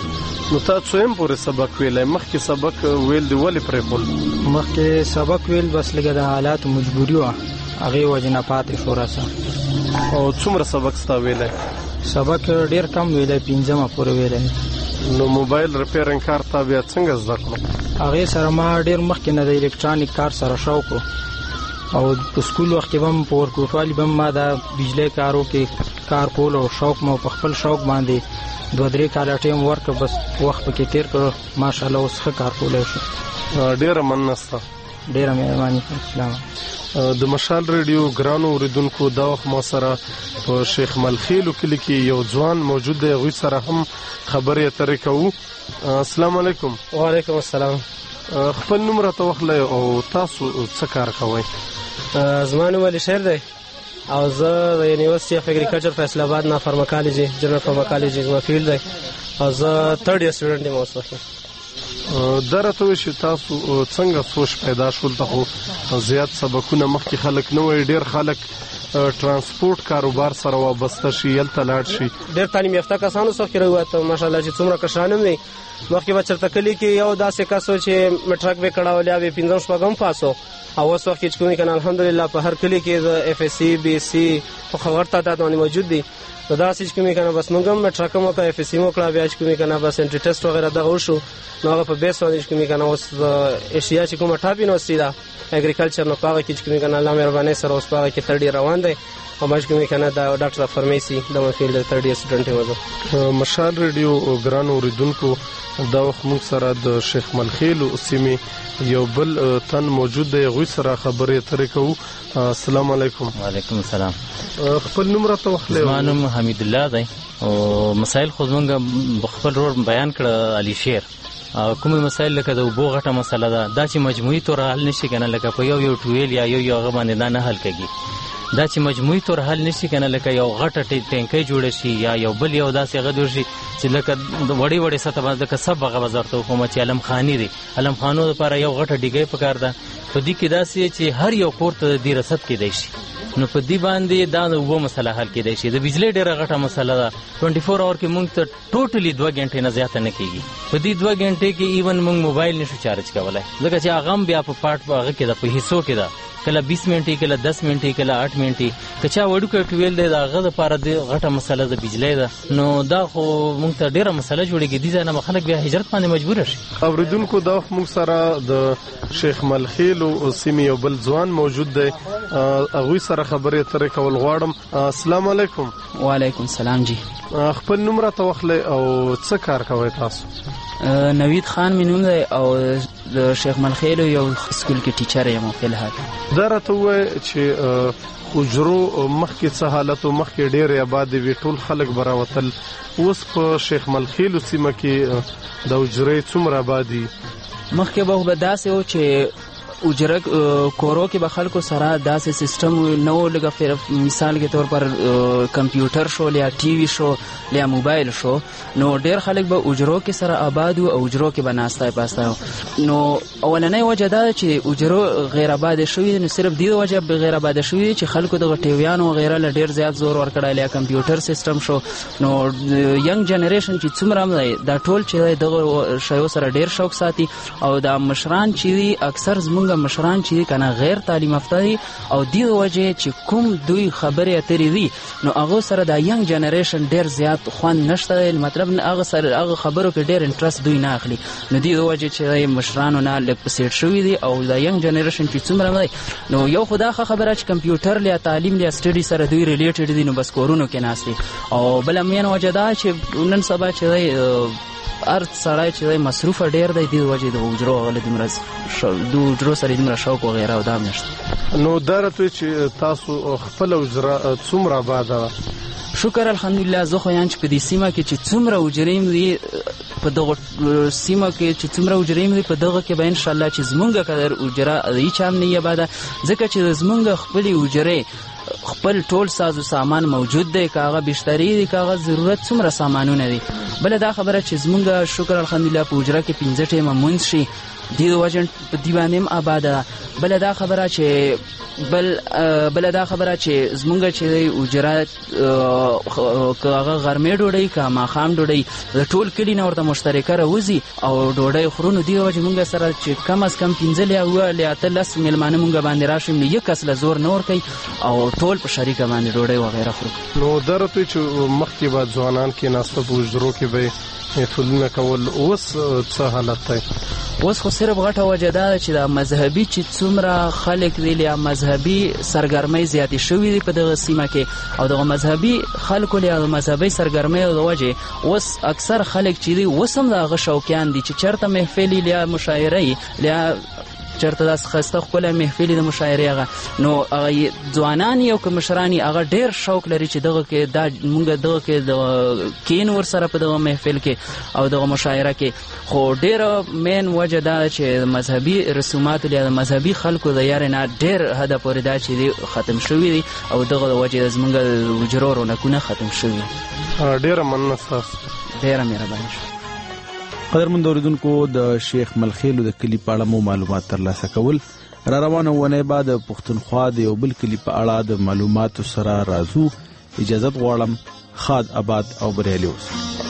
نو تا څویم پورې سبق ویلی؟ مخکې سبق ویل دی ولې پرېښول؟ مخکې سبق ویل بس لږه د حالاتو مجبوري وه، هغې وجې نه پاتې شو راسه. او څومره سبق ستا ویلی؟ سبق ډیر کم ویلای پنځمه پورې ویلای. نو موبایل ریپیرینګ کار تا بیا څنګه زده کړو؟ هغه سره ما ډیر مخکې نه د الکترونیک کار سره شوق او په سکول وخت کې هم په ورکوټوالي هم ما د بجلی کارو کې کار کول او شوق مو په خپل شوق باندې دوه درې کاله ټیم ورک بس وخت پکې تیر کړ. ماشاءالله اوس ښه کار کولای شو. ډیره مننه ستا. ډیره مهرباني. اسلام. د مشال ریډیو ګرانو اوریدونکو دا وخت ما سره په شیخ ملخیلو کلی کې یو ځوان موجود دی. هغوی سره هم خبرې اترې کوو. السلام علیکم. وعلیکم السلام. خپل نوم راته واخلئ او تاسو څه کار کوئ؟ زما نوم علي شیر دی او زه د یونیورسټي اف اګریکلچر فیصل آباد نه فارماکالوجي جنرال فارماکالوجي زما فیلډ دی او زه تھرډ ایئر سټوډنټ یم اوس وخت. دا راته وایئ چې تاسو څنګه سوچ پیدا شول؟ ته خو زیات سبقونه مخکې خلک نه وایي، ډېر خلک ترانسپورت کاروبار سره وابسته شي، هلته لاړ شي. ډېر تعلیم یافته کسانو څخه راووتو ماشاءالله چې څومره کشران هم دي. مخکې به چېرته کلي کې یو داسې کس و چې مټرک به کړاول یا به پنځم شپږم پاس و او اوس وخت کې چې کومې که نه الحمدلله په هر کلي کې د اف ایس سی بي ایس سی په خبر تعداد باندې موجود دي. نو داسې چې کومې که نه بس موږ هم مټرک هم وکړه، اف ایس سی هم وکړه، بیا چې کومې که نه بس انټري ټسټ وغیره دغه وشو. نو هغه په بیس باندې چې کومې که نه اوس د ایشیا چې کومه ټاپ یونیورسټي ده اګریکلچر، نو په هغه کې چې کومې که نه الله مهربانۍ سره اوس په هغه کې تھرډ ایئر روان دی او ما چې کومې که نه د ډاکټر اف فارمیسي د ما فیلډ تھرډ ایئر سټوډنټ یم زه. مشال ریډیو ګرانو اوریدونکو دا وخت موږ سره د شیخ ملخیلو سیمې یو بل تن موجود دی، هغوی سره خبرې اترې کوو. السلام علیکم. وعلیکم السلام. خپل نوم راته واخلئ. زما نوم حمید الله دی او مسایل خو زمونږ خپل رور بیان کړه علي شیر. کومې مسایل لکه د اوبو غټه مسله ده دا چې مجموعي طور حل نشي کنه، لکه په یو یو ټویل یا یو یو هغه باندې دا نه حل کېږي. دا چې مجموعي طور حل نشي کنه، لکه یو غټه ټینکۍ جوړه شي یا یو بل یو داسې هغه جوړ شي چې لکه وړې وړې سطح باندې لکه سب هغه به درته وښوم چې علم خاني دی. علم خانو دپاره یو غټه ډیګۍ پکار ده. په دې کې داسې چې هر یو کور ته د دې رسد کېدی شي. نو په دې باندې دا د اوبو مسله حل کېدی شي. د بجلۍ ډېره غټه مسله ده. ټوینټي فور اور کې مونږ ته ټوټلي دوه ګنټې نه زیاته نه کېږي. په دې دوه ګنټې کې ایون مونږ موبایل نشو چارج کولی ځکه چې هغه هم بیا په پارټ په هغه کې ده، په حصو کې ده. کله بیس منټې کله دس منټې کله آټ منټې. که چا وړوکی ټویل دی د هغه دپاره د غټه مسله د بجلۍ ده. نو دا خو مونږ ته ډېره مسله جوړېږي. دې ځای نه به خلک بیا هجرت باندې مجبوره شي. اورېدونکو دا وخت مونږ سره د شیخ ملخیلو سیمې یو بل ځوان موجود دی، هغوی سره خبرې اترې کول غواړم. السلام علیکم. وعلیکم السلام. جی خپل نوم راته واخلئ او څه کار کوئ تاسو؟ نوید خان مې نوم دی او د شیخ ملخیلو یو سکول کې ټیچر یم فی الحال. دا راته ووایه چې حجرو مخکې څه حالت و؟ مخکې ډېرې آبادې وي، ټول خلک به راوتل. اوس په شیخ ملخیلو سیمه کې د حجرې څومره آبادي؟ مخکې به به داسې و چې اجره کورو کې به خلکو سره داسې سیستم نه و، لکه مثال کے طور پر کمپیوټر شو یا ټي وي شو یا موبایل شو. نو ډېر خلک به اجرو کې سره آباد و او اجرو کې به ناستی پاستی و. نو اولنۍ وجه دا ده چې اجرو غیر آباده شوي دي. نو صرف دې وجه غیر آباده شوي دي چې خلکو دغه ټیویانو وغیره له ډېر زیات زور ورکړی یا کمپیوټر سیستم شو. نو ینګ جنریشن چې څومره هم دی دا ټول چې دی دغه شیو سره ډېر شوق ساتي او دا مشران چې دي اکثر زمونږ مشران چې کنه غیر تعلیم یافته دي او دې وجه چې کوم دوی خبرې اترې دي نو هغه سره د ینګ جنریشن ډېر زیات خوند نشته. مطلب هغه سره هغه خبرو کې ډېر انټرست دوی نه اخلي. نو دې وجه چې مشرانو نه لږ پسېټ شوي دي او د ینګ جنریشن چې څومره دی نو یو خدا خبره چې کمپیوټر یا تعلیم یا سټډي سره دوی ریلیټډ دي نو بس کورونو کې ناست دي. او بله مین وجه دا چې نن سبا چې دی هر سړی چې دی مصروفه ډېر دی دې وجې د اجرو هغه دومره د اجرو سره دومره شوق وغیره او دا هم نشته. نو دا راته چې تاسو خپله اجره څومره آباده وه؟ شکر الحمدلله. زه خو یم چې په دې سیمه کې چې څومره اجرې دي په دغه سیمه کې چې څومره اجرې دي په دغه کې به انشاءالله چې زمونږ قدر اجره هیچ هم نه آباده ځکه چې زمونږ خپلې اجرې خپل ټول ساز و سامان موجود دی، که هغه بشتري دي که هغه ضرورت څومره سامانونه دي بل دا خبره چې زمونږ شکر الحمدلله په حجره کې پنځه ټیمه مونځ شي د وجن په دیوانه هم آباده. بل دا خبره چې بل بل دا خبره چې زمونږ چې حجره هغه غرمې ډوډۍ کا ماښام ډوډۍ د ټول کلی نه ورته مشترکه راوځي او ډوډۍ خورو. دی وجه مونږ سره چې کم از کم پنځه لیا و لیا تلس میلمانه مونږ باندې راشي نو یک کس له زور نه ور کوي او ټول په شریکه باندې ډوډۍ وغیرہ خورو. نو درته چې مخکې بعد ځوانان کې ناسته په حجرو کې به فلونه کول اوس څه حالت دی؟ اوس خو صرف غټه وجه دا چې د مذهبي چې څومره خلک دی یا مذهبي سرګرمۍ زیاتې شوې دي په دغه سیمه کې او دغه مذهبي خلکو له مذهبي سرګرمۍ د وجه اوس اکثر خلک چې دی اوس هم دغه شوقیان دي چې چرته محفل یا مشاعره یا چرته داس خسته خپل محفل د مشاعره هغه نو هغه ځوانان یو کوم مشرانی هغه ډیر شوق لري چې دغه کې دا مونږ دغه کې د کین ور سره په دغه محفل کې او دغه مشاعره کې خو ډیر مین وجه دا چې مذهبي رسومات یا د مذهبي خلکو د یار نه ډیر هدا پورې دا چې ختم شوی دي او دغه وجه زمونږ وجرورو نه کونه ختم شوی. ډیر مننه تاسو. ډیر مهرباني. قدرمن اوریدونکو د شیخ ملخیلو د کلی په اړه مو معلومات ترلاسه کول. را روانه ونه بعد پښتونخوا د یو بل کلی په اړه د معلوماتو سره راځو. اجازه غواړم. خاد آباد او بریالي اوسئ.